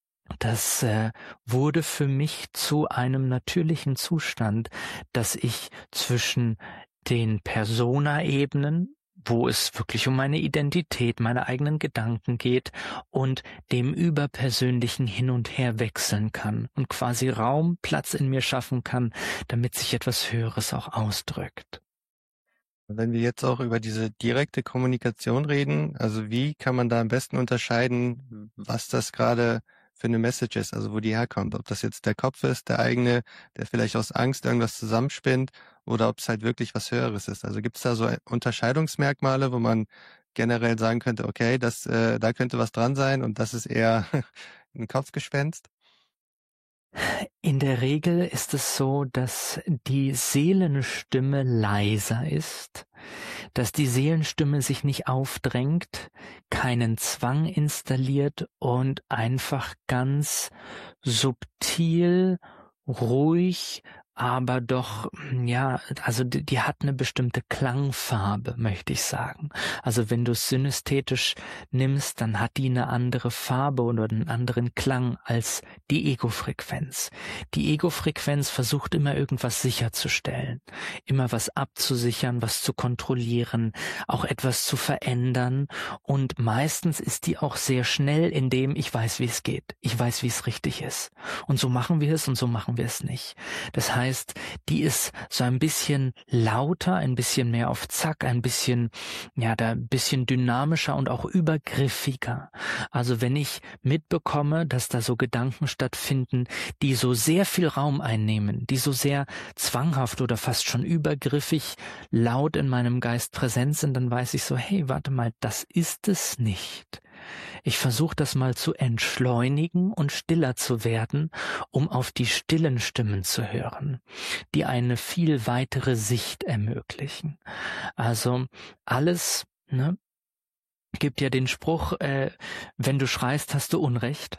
das äh, wurde für mich zu einem natürlichen Zustand, dass ich zwischen den Persona-Ebenen, wo es wirklich um meine Identität, meine eigenen Gedanken geht und dem Überpersönlichen hin und her wechseln kann und quasi Raum, Platz in mir schaffen kann, damit sich etwas Höheres auch ausdrückt. Wenn wir jetzt auch über diese direkte Kommunikation reden, also wie kann man da am besten unterscheiden, was das gerade für eine Message ist, also wo die herkommt, ob das jetzt der Kopf ist, der eigene, der vielleicht aus Angst irgendwas zusammenspinnt oder ob es halt wirklich was Höheres ist. Also gibt es da so Unterscheidungsmerkmale, wo man generell sagen könnte, okay, das, äh, da könnte was dran sein und das ist eher ein Kopfgespenst? In der Regel ist es so, dass die Seelenstimme leiser ist, dass die Seelenstimme sich nicht aufdrängt, keinen Zwang installiert und einfach ganz subtil, ruhig, aber doch, ja, also die, die hat eine bestimmte Klangfarbe, möchte ich sagen. Also wenn du es synästhetisch nimmst, dann hat die eine andere Farbe oder einen anderen Klang als die Ego-Frequenz. Die Ego-Frequenz versucht immer irgendwas sicherzustellen, immer was abzusichern, was zu kontrollieren, auch etwas zu verändern und meistens ist die auch sehr schnell in dem, ich weiß, wie es geht, ich weiß, wie es richtig ist und so machen wir es und so machen wir es nicht. Das heißt, die ist so ein bisschen lauter, ein bisschen mehr auf Zack, ein bisschen, ja, da ein bisschen dynamischer und auch übergriffiger. Also wenn ich mitbekomme, dass da so Gedanken stattfinden, die so sehr viel Raum einnehmen, die so sehr zwanghaft oder fast schon übergriffig laut in meinem Geist präsent sind, dann weiß ich so, hey, warte mal, das ist es nicht. Ich versuche das mal zu entschleunigen und stiller zu werden, um auf die stillen Stimmen zu hören, die eine viel weitere Sicht ermöglichen. Also alles, ne, gibt ja den Spruch, äh, wenn du schreist, hast du Unrecht.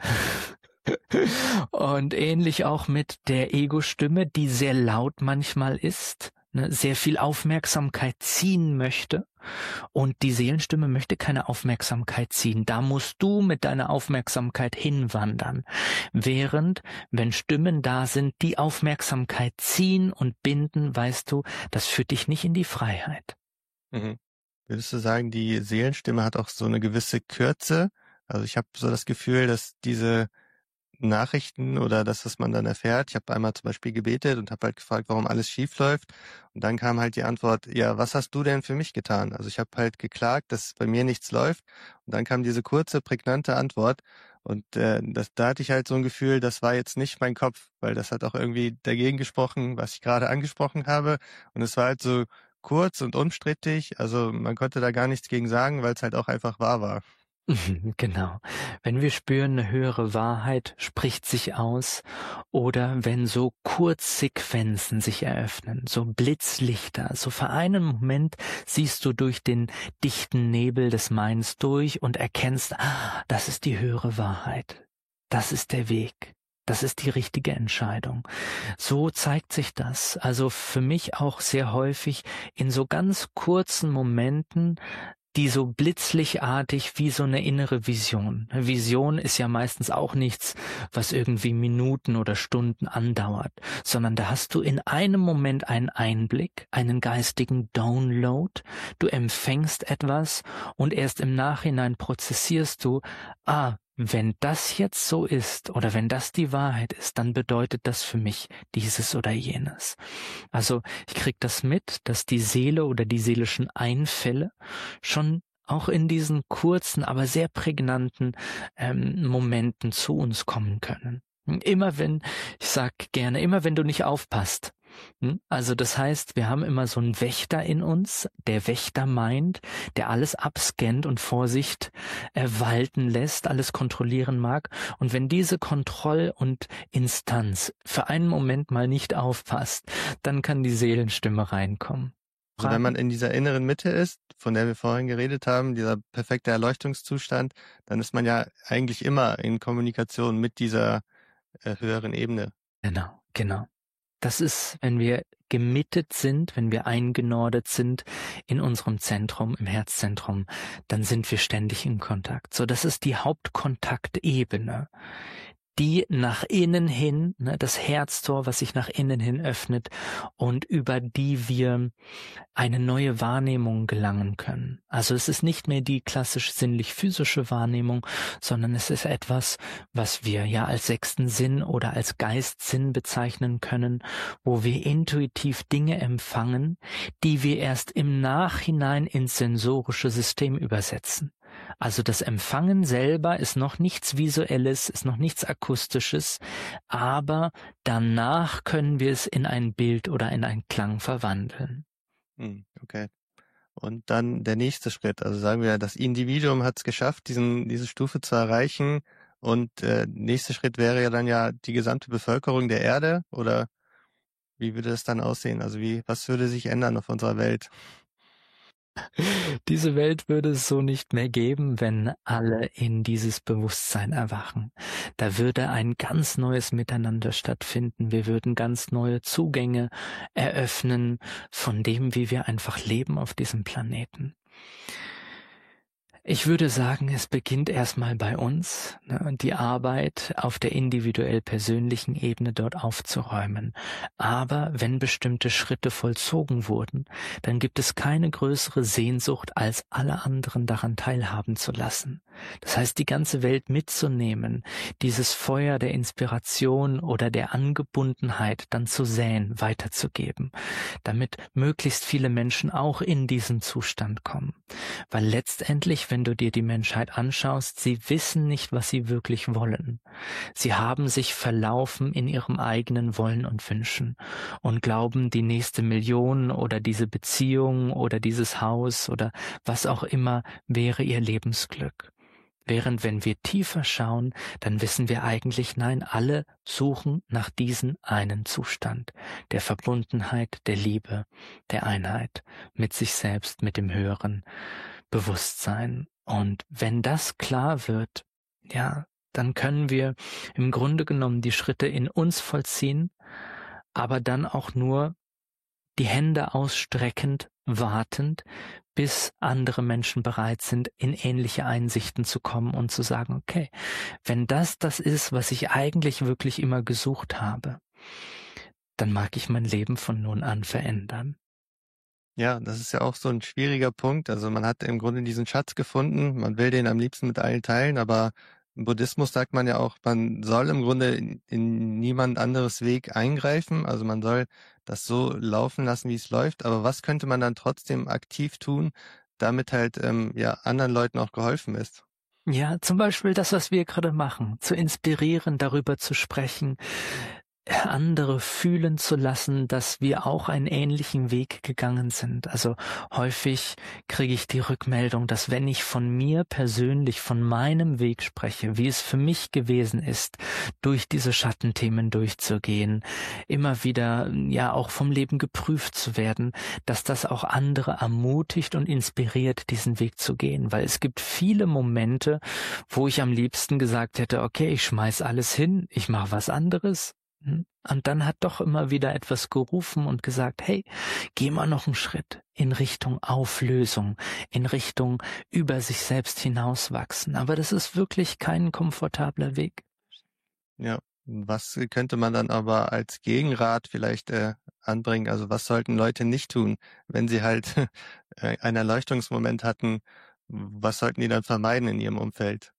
Und ähnlich auch mit der Ego-Stimme, die sehr laut manchmal ist, ne, sehr viel Aufmerksamkeit ziehen möchte. Und die Seelenstimme möchte keine Aufmerksamkeit ziehen. Da musst du mit deiner Aufmerksamkeit hinwandern. Während, wenn Stimmen da sind, die Aufmerksamkeit ziehen und binden, weißt du, das führt dich nicht in die Freiheit. Mhm. Würdest du sagen, die Seelenstimme hat auch so eine gewisse Kürze? Also ich habe so das Gefühl, dass diese Nachrichten oder das, was man dann erfährt. Ich habe einmal zum Beispiel gebetet und habe halt gefragt, warum alles schief läuft. Und dann kam halt die Antwort, ja, was hast du denn für mich getan? Also ich habe halt geklagt, dass bei mir nichts läuft. Und dann kam diese kurze, prägnante Antwort. Und äh, das, da hatte ich halt so ein Gefühl, das war jetzt nicht mein Kopf, weil das hat auch irgendwie dagegen gesprochen, was ich gerade angesprochen habe. Und es war halt so kurz und unstrittig. Also man konnte da gar nichts gegen sagen, weil es halt auch einfach wahr war. Genau. Wenn wir spüren, eine höhere Wahrheit spricht sich aus, oder wenn so Kurzsequenzen sich eröffnen, so Blitzlichter, so für einen Moment siehst du durch den dichten Nebel des Minds durch und erkennst, ah, das ist die höhere Wahrheit. Das ist der Weg. Das ist die richtige Entscheidung. So zeigt sich das. Also für mich auch sehr häufig in so ganz kurzen Momenten, die so blitzlichtartig wie so eine innere Vision. Eine Vision ist ja meistens auch nichts, was irgendwie Minuten oder Stunden andauert, sondern da hast du in einem Moment einen Einblick, einen geistigen Download, du empfängst etwas und erst im Nachhinein prozessierst du, ah, wenn das jetzt so ist oder wenn das die Wahrheit ist, dann bedeutet das für mich dieses oder jenes. Also ich krieg das mit, dass die Seele oder die seelischen Einfälle schon auch in diesen kurzen, aber sehr prägnanten ähm, Momenten zu uns kommen können. Immer wenn, ich sag gerne, immer wenn du nicht aufpasst. Also das heißt, wir haben immer so einen Wächter in uns, der Wächter meint, der alles abscannt und Vorsicht äh, walten lässt, alles kontrollieren mag. Und wenn diese Kontroll- und Instanz für einen Moment mal nicht aufpasst, dann kann die Seelenstimme reinkommen. Also wenn man in dieser inneren Mitte ist, von der wir vorhin geredet haben, dieser perfekte Erleuchtungszustand, dann ist man ja eigentlich immer in Kommunikation mit dieser äh, höheren Ebene. Genau, genau. Das ist, wenn wir gemittet sind, wenn wir eingenordet sind in unserem Zentrum, im Herzzentrum, dann sind wir ständig in Kontakt. So, das ist die Hauptkontaktebene, die nach innen hin, ne, das Herztor, was sich nach innen hin öffnet und über die wir eine neue Wahrnehmung gelangen können. Also es ist nicht mehr die klassisch sinnlich-physische Wahrnehmung, sondern es ist etwas, was wir ja als sechsten Sinn oder als Geistsinn bezeichnen können, wo wir intuitiv Dinge empfangen, die wir erst im Nachhinein ins sensorische System übersetzen. Also das Empfangen selber ist noch nichts Visuelles, ist noch nichts Akustisches, aber danach können wir es in ein Bild oder in einen Klang verwandeln. Okay. Und dann der nächste Schritt. Also sagen wir, das Individuum hat es geschafft, diesen, diese Stufe zu erreichen. Und der äh, nächste Schritt wäre ja dann ja die gesamte Bevölkerung der Erde. Oder wie würde das dann aussehen? Also wie, was würde sich ändern auf unserer Welt? Diese Welt würde es so nicht mehr geben, wenn alle in dieses Bewusstsein erwachen. Da würde ein ganz neues Miteinander stattfinden. Wir würden ganz neue Zugänge eröffnen von dem, wie wir einfach leben auf diesem Planeten. Ich würde sagen, es beginnt erstmal bei uns, ne, die Arbeit auf der individuell persönlichen Ebene dort aufzuräumen. Aber wenn bestimmte Schritte vollzogen wurden, dann gibt es keine größere Sehnsucht, als alle anderen daran teilhaben zu lassen. Das heißt, die ganze Welt mitzunehmen, dieses Feuer der Inspiration oder der Angebundenheit dann zu säen, weiterzugeben, damit möglichst viele Menschen auch in diesen Zustand kommen. Weil letztendlich, wenn du dir die Menschheit anschaust, sie wissen nicht, was sie wirklich wollen. Sie haben sich verlaufen in ihrem eigenen Wollen und Wünschen und glauben, die nächste Million oder diese Beziehung oder dieses Haus oder was auch immer wäre ihr Lebensglück. Während wenn wir tiefer schauen, dann wissen wir eigentlich, nein, alle suchen nach diesem einen Zustand, der Verbundenheit, der Liebe, der Einheit mit sich selbst, mit dem höheren Bewusstsein. Und wenn das klar wird, ja, dann können wir im Grunde genommen die Schritte in uns vollziehen, aber dann auch nur die Hände ausstreckend, wartend, bis andere Menschen bereit sind, in ähnliche Einsichten zu kommen und zu sagen, okay, wenn das das ist, was ich eigentlich wirklich immer gesucht habe, dann mag ich mein Leben von nun an verändern. Ja, das ist ja auch so ein schwieriger Punkt. Also man hat im Grunde diesen Schatz gefunden, man will den am liebsten mit allen teilen, aber im Buddhismus sagt man ja auch, man soll im Grunde in, in niemand anderes Weg eingreifen. Also man soll das so laufen lassen, wie es läuft. Aber was könnte man dann trotzdem aktiv tun, damit halt ähm, ja anderen Leuten auch geholfen ist? Ja, zum Beispiel das, was wir gerade machen, zu inspirieren, darüber zu sprechen, andere fühlen zu lassen, dass wir auch einen ähnlichen Weg gegangen sind. Also häufig kriege ich die Rückmeldung, dass wenn ich von mir persönlich, von meinem Weg spreche, wie es für mich gewesen ist, durch diese Schattenthemen durchzugehen, immer wieder ja auch vom Leben geprüft zu werden, dass das auch andere ermutigt und inspiriert, diesen Weg zu gehen. Weil es gibt viele Momente, wo ich am liebsten gesagt hätte, okay, ich schmeiß alles hin, ich mache was anderes. Und dann hat doch immer wieder etwas gerufen und gesagt, hey, geh mal noch einen Schritt in Richtung Auflösung, in Richtung über sich selbst hinauswachsen. Aber das ist wirklich kein komfortabler Weg. Ja, was könnte man dann aber als Gegenrat vielleicht äh, anbringen? Also was sollten Leute nicht tun, wenn sie halt einen Erleuchtungsmoment hatten? Was sollten die dann vermeiden in ihrem Umfeld?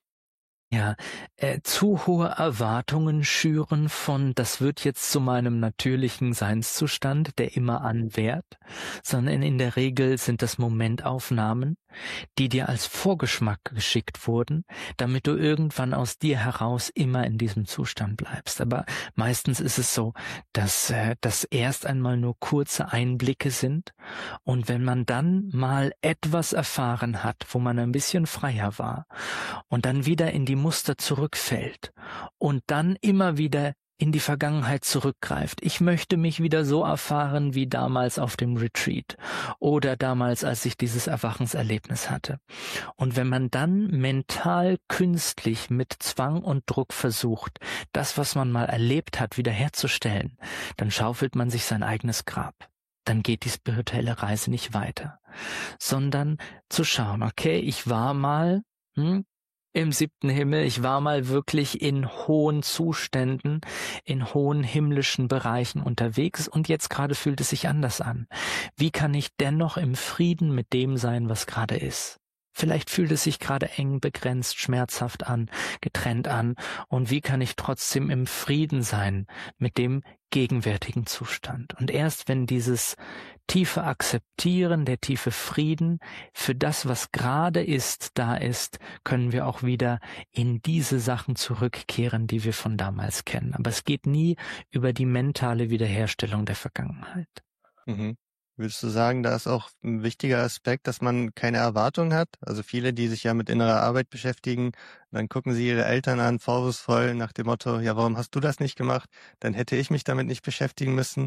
Ja, äh, zu hohe Erwartungen schüren von, das wird jetzt zu meinem natürlichen Seinszustand, der immer anwährt, sondern in der Regel sind das Momentaufnahmen, die dir als Vorgeschmack geschickt wurden, damit du irgendwann aus dir heraus immer in diesem Zustand bleibst. Aber meistens ist es so, dass äh, das erst einmal nur kurze Einblicke sind und wenn man dann mal etwas erfahren hat, wo man ein bisschen freier war und dann wieder in die Muster zurückfällt und dann immer wieder in die Vergangenheit zurückgreift. Ich möchte mich wieder so erfahren wie damals auf dem Retreat oder damals, als ich dieses Erwachenserlebnis hatte. Und wenn man dann mental künstlich mit Zwang und Druck versucht, das, was man mal erlebt hat, wiederherzustellen, dann schaufelt man sich sein eigenes Grab. Dann geht die spirituelle Reise nicht weiter, sondern zu schauen, okay, ich war mal hm, im siebten Himmel, ich war mal wirklich in hohen Zuständen, in hohen himmlischen Bereichen unterwegs und jetzt gerade fühlt es sich anders an. Wie kann ich dennoch im Frieden mit dem sein, was gerade ist? Vielleicht fühlt es sich gerade eng, begrenzt, schmerzhaft an, getrennt an. Und wie kann ich trotzdem im Frieden sein mit dem gegenwärtigen Zustand? Und erst wenn dieses tiefe Akzeptieren, der tiefe Frieden für das, was gerade ist, da ist, können wir auch wieder in diese Sachen zurückkehren, die wir von damals kennen. Aber es geht nie über die mentale Wiederherstellung der Vergangenheit. Mhm. Würdest du sagen, da ist auch ein wichtiger Aspekt, dass man keine Erwartung hat? Also viele, die sich ja mit innerer Arbeit beschäftigen, dann gucken sie ihre Eltern an, vorwurfsvoll nach dem Motto, ja, warum hast du das nicht gemacht? Dann hätte ich mich damit nicht beschäftigen müssen.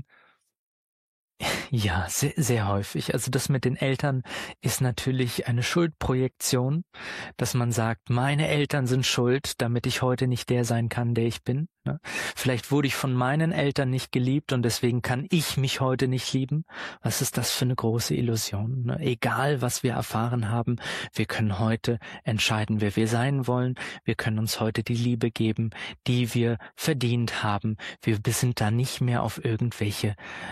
Ja, sehr, sehr häufig. Also das mit den Eltern ist natürlich eine Schuldprojektion, dass man sagt, meine Eltern sind schuld, damit ich heute nicht der sein kann, der ich bin. Vielleicht wurde ich von meinen Eltern nicht geliebt und deswegen kann ich mich heute nicht lieben. Was ist das für eine große Illusion? Egal, was wir erfahren haben, wir können heute entscheiden, wer wir sein wollen. Wir können uns heute die Liebe geben, die wir verdient haben. Wir sind da nicht mehr auf irgendwelche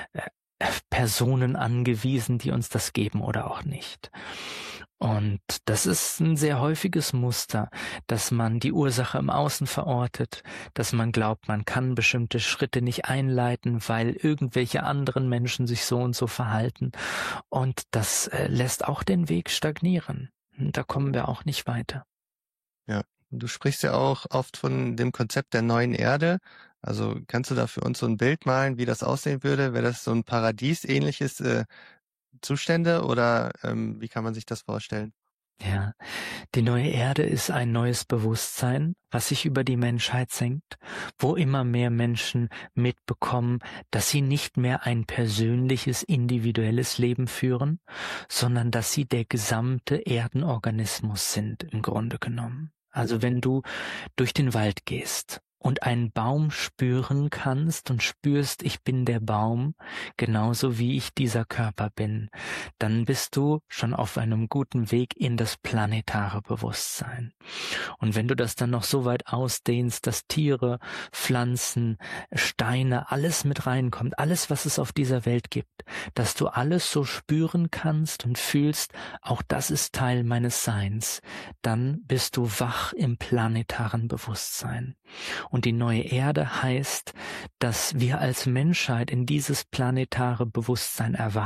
Personen angewiesen, die uns das geben oder auch nicht. Und das ist ein sehr häufiges Muster, dass man die Ursache im Außen verortet, dass man glaubt, man kann bestimmte Schritte nicht einleiten, weil irgendwelche anderen Menschen sich so und so verhalten. Und das äh, lässt auch den Weg stagnieren. Da kommen wir auch nicht weiter. Ja, du sprichst ja auch oft von dem Konzept der neuen Erde. Also kannst du da für uns so ein Bild malen, wie das aussehen würde? Wäre das so ein Paradiesähnliches äh, Zustände oder ähm, wie kann man sich das vorstellen? Ja, die neue Erde ist ein neues Bewusstsein, was sich über die Menschheit senkt, wo immer mehr Menschen mitbekommen, dass sie nicht mehr ein persönliches, individuelles Leben führen, sondern dass sie der gesamte Erdenorganismus sind, im Grunde genommen. Also wenn du durch den Wald gehst und einen Baum spüren kannst und spürst, ich bin der Baum, genauso wie ich dieser Körper bin, dann bist du schon auf einem guten Weg in das planetare Bewusstsein. Und wenn du das dann noch so weit ausdehnst, dass Tiere, Pflanzen, Steine, alles mit reinkommt, alles, was es auf dieser Welt gibt, dass du alles so spüren kannst und fühlst, auch das ist Teil meines Seins, dann bist du wach im planetaren Bewusstsein. Und die neue Erde heißt, dass wir als Menschheit in dieses planetare Bewusstsein erwachen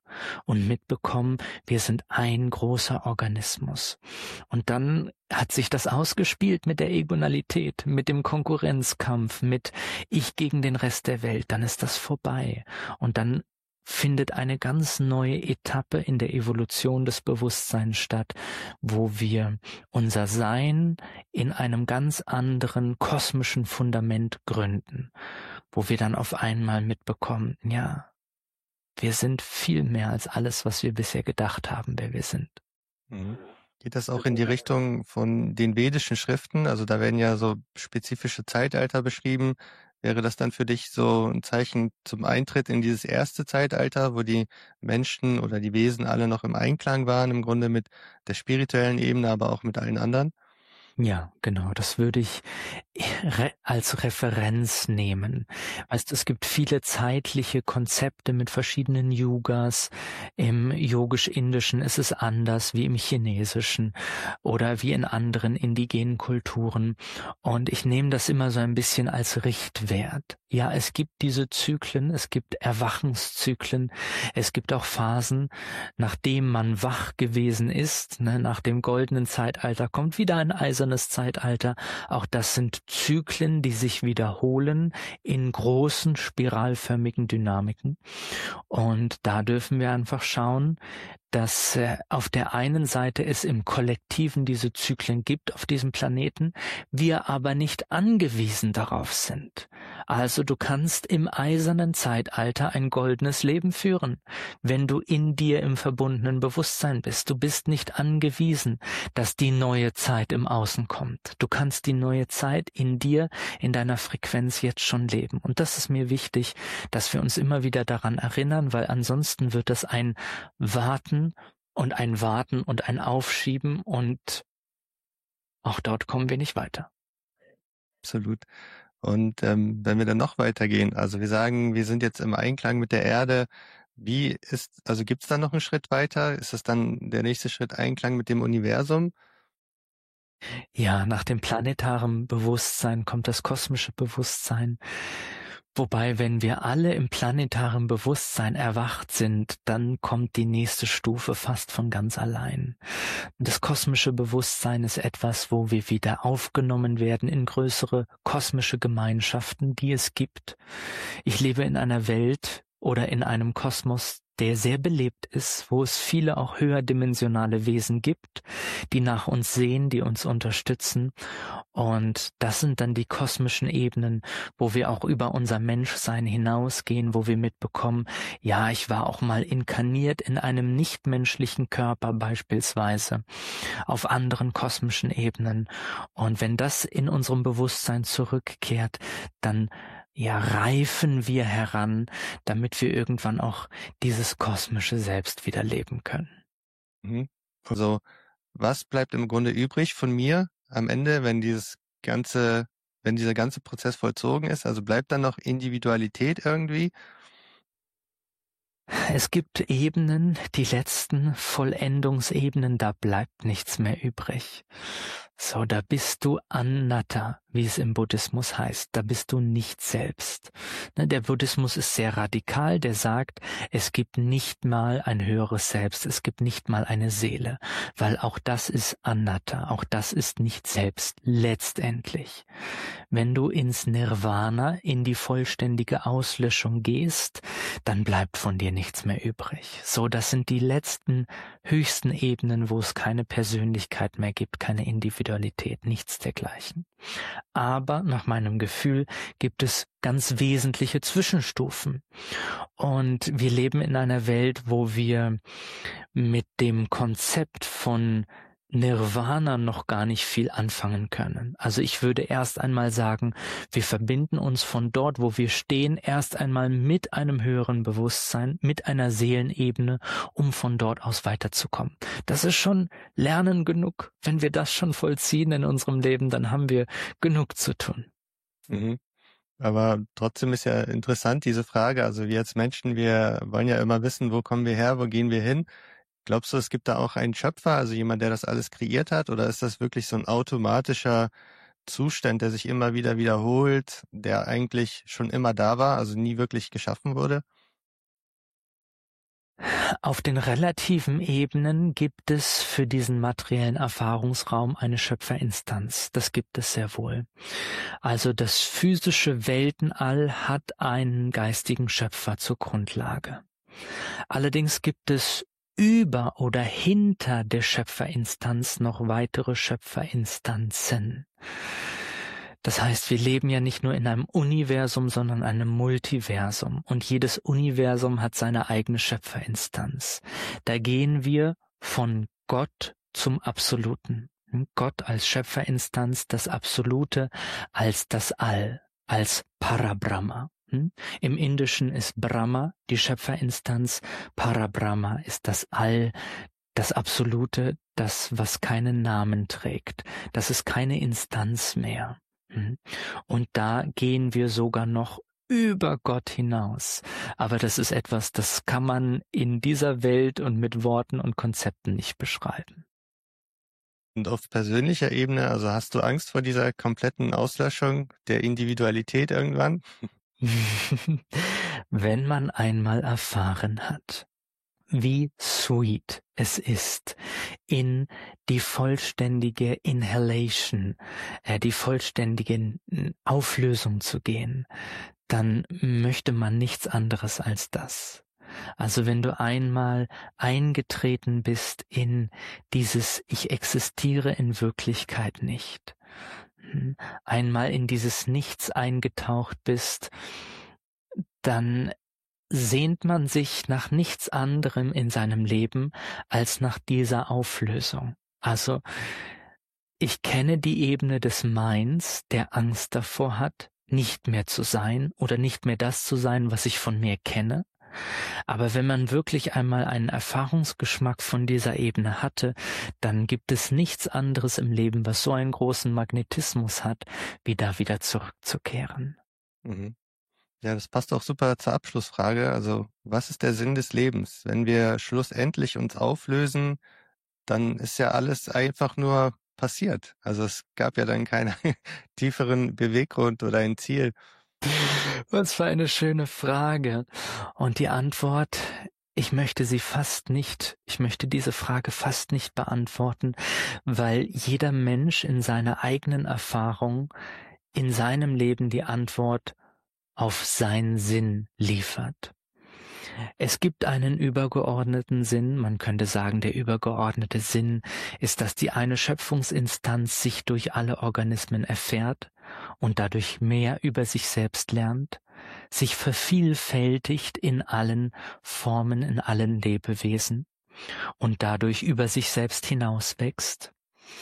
und mitbekommen, wir sind ein großer Organismus. Und dann hat sich das ausgespielt mit der Egonalität, mit dem Konkurrenzkampf, mit ich gegen den Rest der Welt. Dann ist das vorbei. Und dann findet eine ganz neue Etappe in der Evolution des Bewusstseins statt, wo wir unser Sein in einem ganz anderen kosmischen Fundament gründen, wo wir dann auf einmal mitbekommen, ja, wir sind viel mehr als alles, was wir bisher gedacht haben, wer wir sind. Mhm. Geht das auch in die Richtung von den vedischen Schriften? Also da werden ja so spezifische Zeitalter beschrieben. Wäre das dann für dich so ein Zeichen zum Eintritt in dieses erste Zeitalter, wo die Menschen oder die Wesen alle noch im Einklang waren, im Grunde mit der spirituellen Ebene, aber auch mit allen anderen? Ja, genau, das würde ich re- als Referenz nehmen. Weißt, es gibt viele zeitliche Konzepte mit verschiedenen Yugas. Im yogisch-indischen ist es anders wie im chinesischen oder wie in anderen indigenen Kulturen. Und ich nehme das immer so ein bisschen als Richtwert. Ja, es gibt diese Zyklen, es gibt Erwachenszyklen, es gibt auch Phasen, nachdem man wach gewesen ist, ne, nach dem goldenen Zeitalter kommt wieder ein eisernes Zeitalter. Auch das sind Zyklen, die sich wiederholen in großen spiralförmigen Dynamiken. Und da dürfen wir einfach schauen, dass äh, auf der einen Seite es im Kollektiven diese Zyklen gibt auf diesem Planeten, wir aber nicht angewiesen darauf sind. Also du kannst im eisernen Zeitalter ein goldenes Leben führen, wenn du in dir im verbundenen Bewusstsein bist. Du bist nicht angewiesen, dass die neue Zeit im Außen kommt. Du kannst die neue Zeit in dir, in deiner Frequenz jetzt schon leben. Und das ist mir wichtig, dass wir uns immer wieder daran erinnern, weil ansonsten wird es ein Warten und ein Warten und ein Aufschieben und auch dort kommen wir nicht weiter. Absolut. Und ähm, wenn wir dann noch weitergehen, also wir sagen, wir sind jetzt im Einklang mit der Erde. Wie ist, also gibt es da noch einen Schritt weiter? Ist das dann der nächste Schritt Einklang mit dem Universum? Ja, nach dem planetaren Bewusstsein kommt das kosmische Bewusstsein. Wobei, wenn wir alle im planetaren Bewusstsein erwacht sind, dann kommt die nächste Stufe fast von ganz allein. Das kosmische Bewusstsein ist etwas, wo wir wieder aufgenommen werden in größere kosmische Gemeinschaften, die es gibt. Ich lebe in einer Welt oder in einem Kosmos, der sehr belebt ist, wo es viele auch höherdimensionale Wesen gibt, die nach uns sehen, die uns unterstützen. Und das sind dann die kosmischen Ebenen, wo wir auch über unser Menschsein hinausgehen, wo wir mitbekommen, ja, ich war auch mal inkarniert in einem nichtmenschlichen Körper beispielsweise, auf anderen kosmischen Ebenen. Und wenn das in unserem Bewusstsein zurückkehrt, dann ja, reifen wir heran, damit wir irgendwann auch dieses kosmische Selbst wieder leben können. Mhm. Also was bleibt im Grunde übrig von mir am Ende, wenn dieses ganze, wenn dieser ganze Prozess vollzogen ist? Also bleibt dann noch Individualität irgendwie? Es gibt Ebenen, die letzten Vollendungsebenen, da bleibt nichts mehr übrig. So, da bist du Anatta, wie es im Buddhismus heißt. Da bist du nicht selbst. Ne, der Buddhismus ist sehr radikal, der sagt, es gibt nicht mal ein höheres Selbst, es gibt nicht mal eine Seele, weil auch das ist Anatta, auch das ist nicht selbst, letztendlich. Wenn du ins Nirvana, in die vollständige Auslöschung gehst, dann bleibt von dir nichts mehr übrig. So, das sind die letzten, höchsten Ebenen, wo es keine Persönlichkeit mehr gibt, keine Individualität, nichts dergleichen. Aber nach meinem Gefühl gibt es ganz wesentliche Zwischenstufen. Und wir leben in einer Welt, wo wir mit dem Konzept von Nirvana noch gar nicht viel anfangen können. Also ich würde erst einmal sagen, wir verbinden uns von dort, wo wir stehen, erst einmal mit einem höheren Bewusstsein, mit einer Seelenebene, um von dort aus weiterzukommen. Das ist schon Lernen genug. Wenn wir das schon vollziehen in unserem Leben, dann haben wir genug zu tun. Mhm. Aber trotzdem ist ja interessant diese Frage. Also wir als Menschen, wir wollen ja immer wissen, wo kommen wir her, wo gehen wir hin? Glaubst du, es gibt da auch einen Schöpfer, also jemand, der das alles kreiert hat? Oder ist das wirklich so ein automatischer Zustand, der sich immer wieder wiederholt, der eigentlich schon immer da war, also nie wirklich geschaffen wurde? Auf den relativen Ebenen gibt es für diesen materiellen Erfahrungsraum eine Schöpferinstanz. Das gibt es sehr wohl. Also das physische Weltenall hat einen geistigen Schöpfer zur Grundlage. Allerdings gibt es über oder hinter der Schöpferinstanz noch weitere Schöpferinstanzen. Das heißt, wir leben ja nicht nur in einem Universum, sondern einem Multiversum. Und jedes Universum hat seine eigene Schöpferinstanz. Da gehen wir von Gott zum Absoluten. Gott als Schöpferinstanz, das Absolute als das All, als Parabrahma. Im Indischen ist Brahma die Schöpferinstanz, Parabrahma ist das All, das Absolute, das, was keinen Namen trägt. Das ist keine Instanz mehr. Und da gehen wir sogar noch über Gott hinaus. Aber das ist etwas, das kann man in dieser Welt und mit Worten und Konzepten nicht beschreiben. Und auf persönlicher Ebene, also hast du Angst vor dieser kompletten Auslöschung der Individualität irgendwann? Wenn man einmal erfahren hat, wie sweet es ist, in die vollständige Inhalation, äh, die vollständige Auflösung zu gehen, dann möchte man nichts anderes als das. Also wenn du einmal eingetreten bist in dieses Ich existiere in Wirklichkeit nicht, einmal in dieses Nichts eingetaucht bist, dann sehnt man sich nach nichts anderem in seinem Leben als nach dieser Auflösung. Also ich kenne die Ebene des Minds, der Angst davor hat, nicht mehr zu sein oder nicht mehr das zu sein, was ich von mir kenne. Aber wenn man wirklich einmal einen Erfahrungsgeschmack von dieser Ebene hatte, dann gibt es nichts anderes im Leben, was so einen großen Magnetismus hat, wie da wieder zurückzukehren. Mhm. Ja, das passt auch super zur Abschlussfrage. Also, was ist der Sinn des Lebens? Wenn wir schlussendlich uns auflösen, dann ist ja alles einfach nur passiert. Also es gab ja dann keinen tieferen Beweggrund oder ein Ziel. Was für eine schöne Frage. Und die Antwort, ich möchte sie fast nicht, ich möchte diese Frage fast nicht beantworten, weil jeder Mensch in seiner eigenen Erfahrung, in seinem Leben die Antwort auf seinen Sinn liefert. Es gibt einen übergeordneten Sinn, man könnte sagen, der übergeordnete Sinn ist, dass die eine Schöpfungsinstanz sich durch alle Organismen erfährt und dadurch mehr über sich selbst lernt, sich vervielfältigt in allen Formen, in allen Lebewesen und dadurch über sich selbst hinauswächst.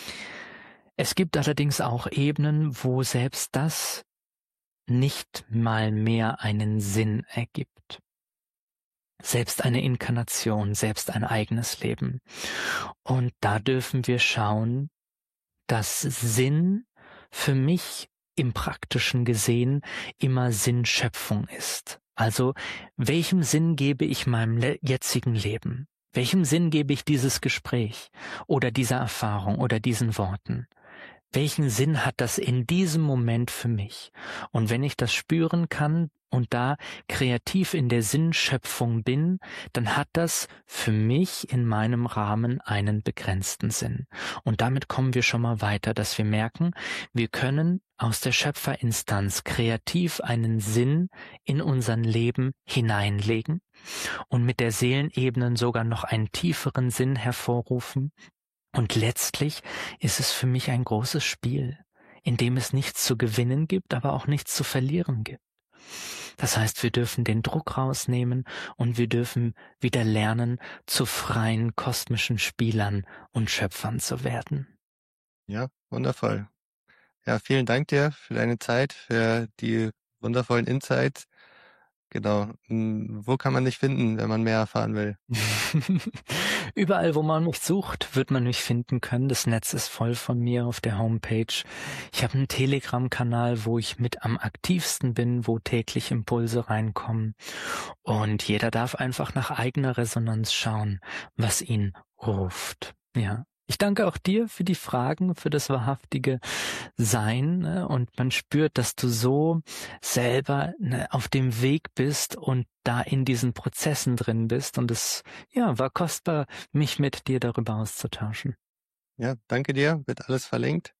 Es gibt allerdings auch Ebenen, wo selbst das nicht mal mehr einen Sinn ergibt. Selbst eine Inkarnation, selbst ein eigenes Leben. Und da dürfen wir schauen, dass Sinn für mich im Praktischen gesehen immer Sinnschöpfung ist. Also, welchem Sinn gebe ich meinem le- jetzigen Leben? Welchem Sinn gebe ich dieses Gespräch oder dieser Erfahrung oder diesen Worten? Welchen Sinn hat das in diesem Moment für mich? Und wenn ich das spüren kann und da kreativ in der Sinnschöpfung bin, dann hat das für mich in meinem Rahmen einen begrenzten Sinn. Und damit kommen wir schon mal weiter, dass wir merken, wir können aus der Schöpferinstanz kreativ einen Sinn in unser Leben hineinlegen und mit der Seelenebene sogar noch einen tieferen Sinn hervorrufen. Und letztlich ist es für mich ein großes Spiel, in dem es nichts zu gewinnen gibt, aber auch nichts zu verlieren gibt. Das heißt, wir dürfen den Druck rausnehmen und wir dürfen wieder lernen, zu freien kosmischen Spielern und Schöpfern zu werden. Ja, wundervoll. Ja, vielen Dank dir für deine Zeit, für die wundervollen Insights. Genau. Wo kann man dich finden, wenn man mehr erfahren will? Überall, wo man mich sucht, wird man mich finden können. Das Netz ist voll von mir auf der Homepage. Ich habe einen Telegram-Kanal, wo ich mit am aktivsten bin, wo täglich Impulse reinkommen. Und jeder darf einfach nach eigener Resonanz schauen, was ihn ruft. Ja, Ich danke auch dir für die Fragen, für das wahrhaftige Sein, ne? Und man spürt, dass du so selber, ne, auf dem Weg bist und da in diesen Prozessen drin bist. Und es, ja, war kostbar, mich mit dir darüber auszutauschen. Ja, danke dir, wird alles verlinkt.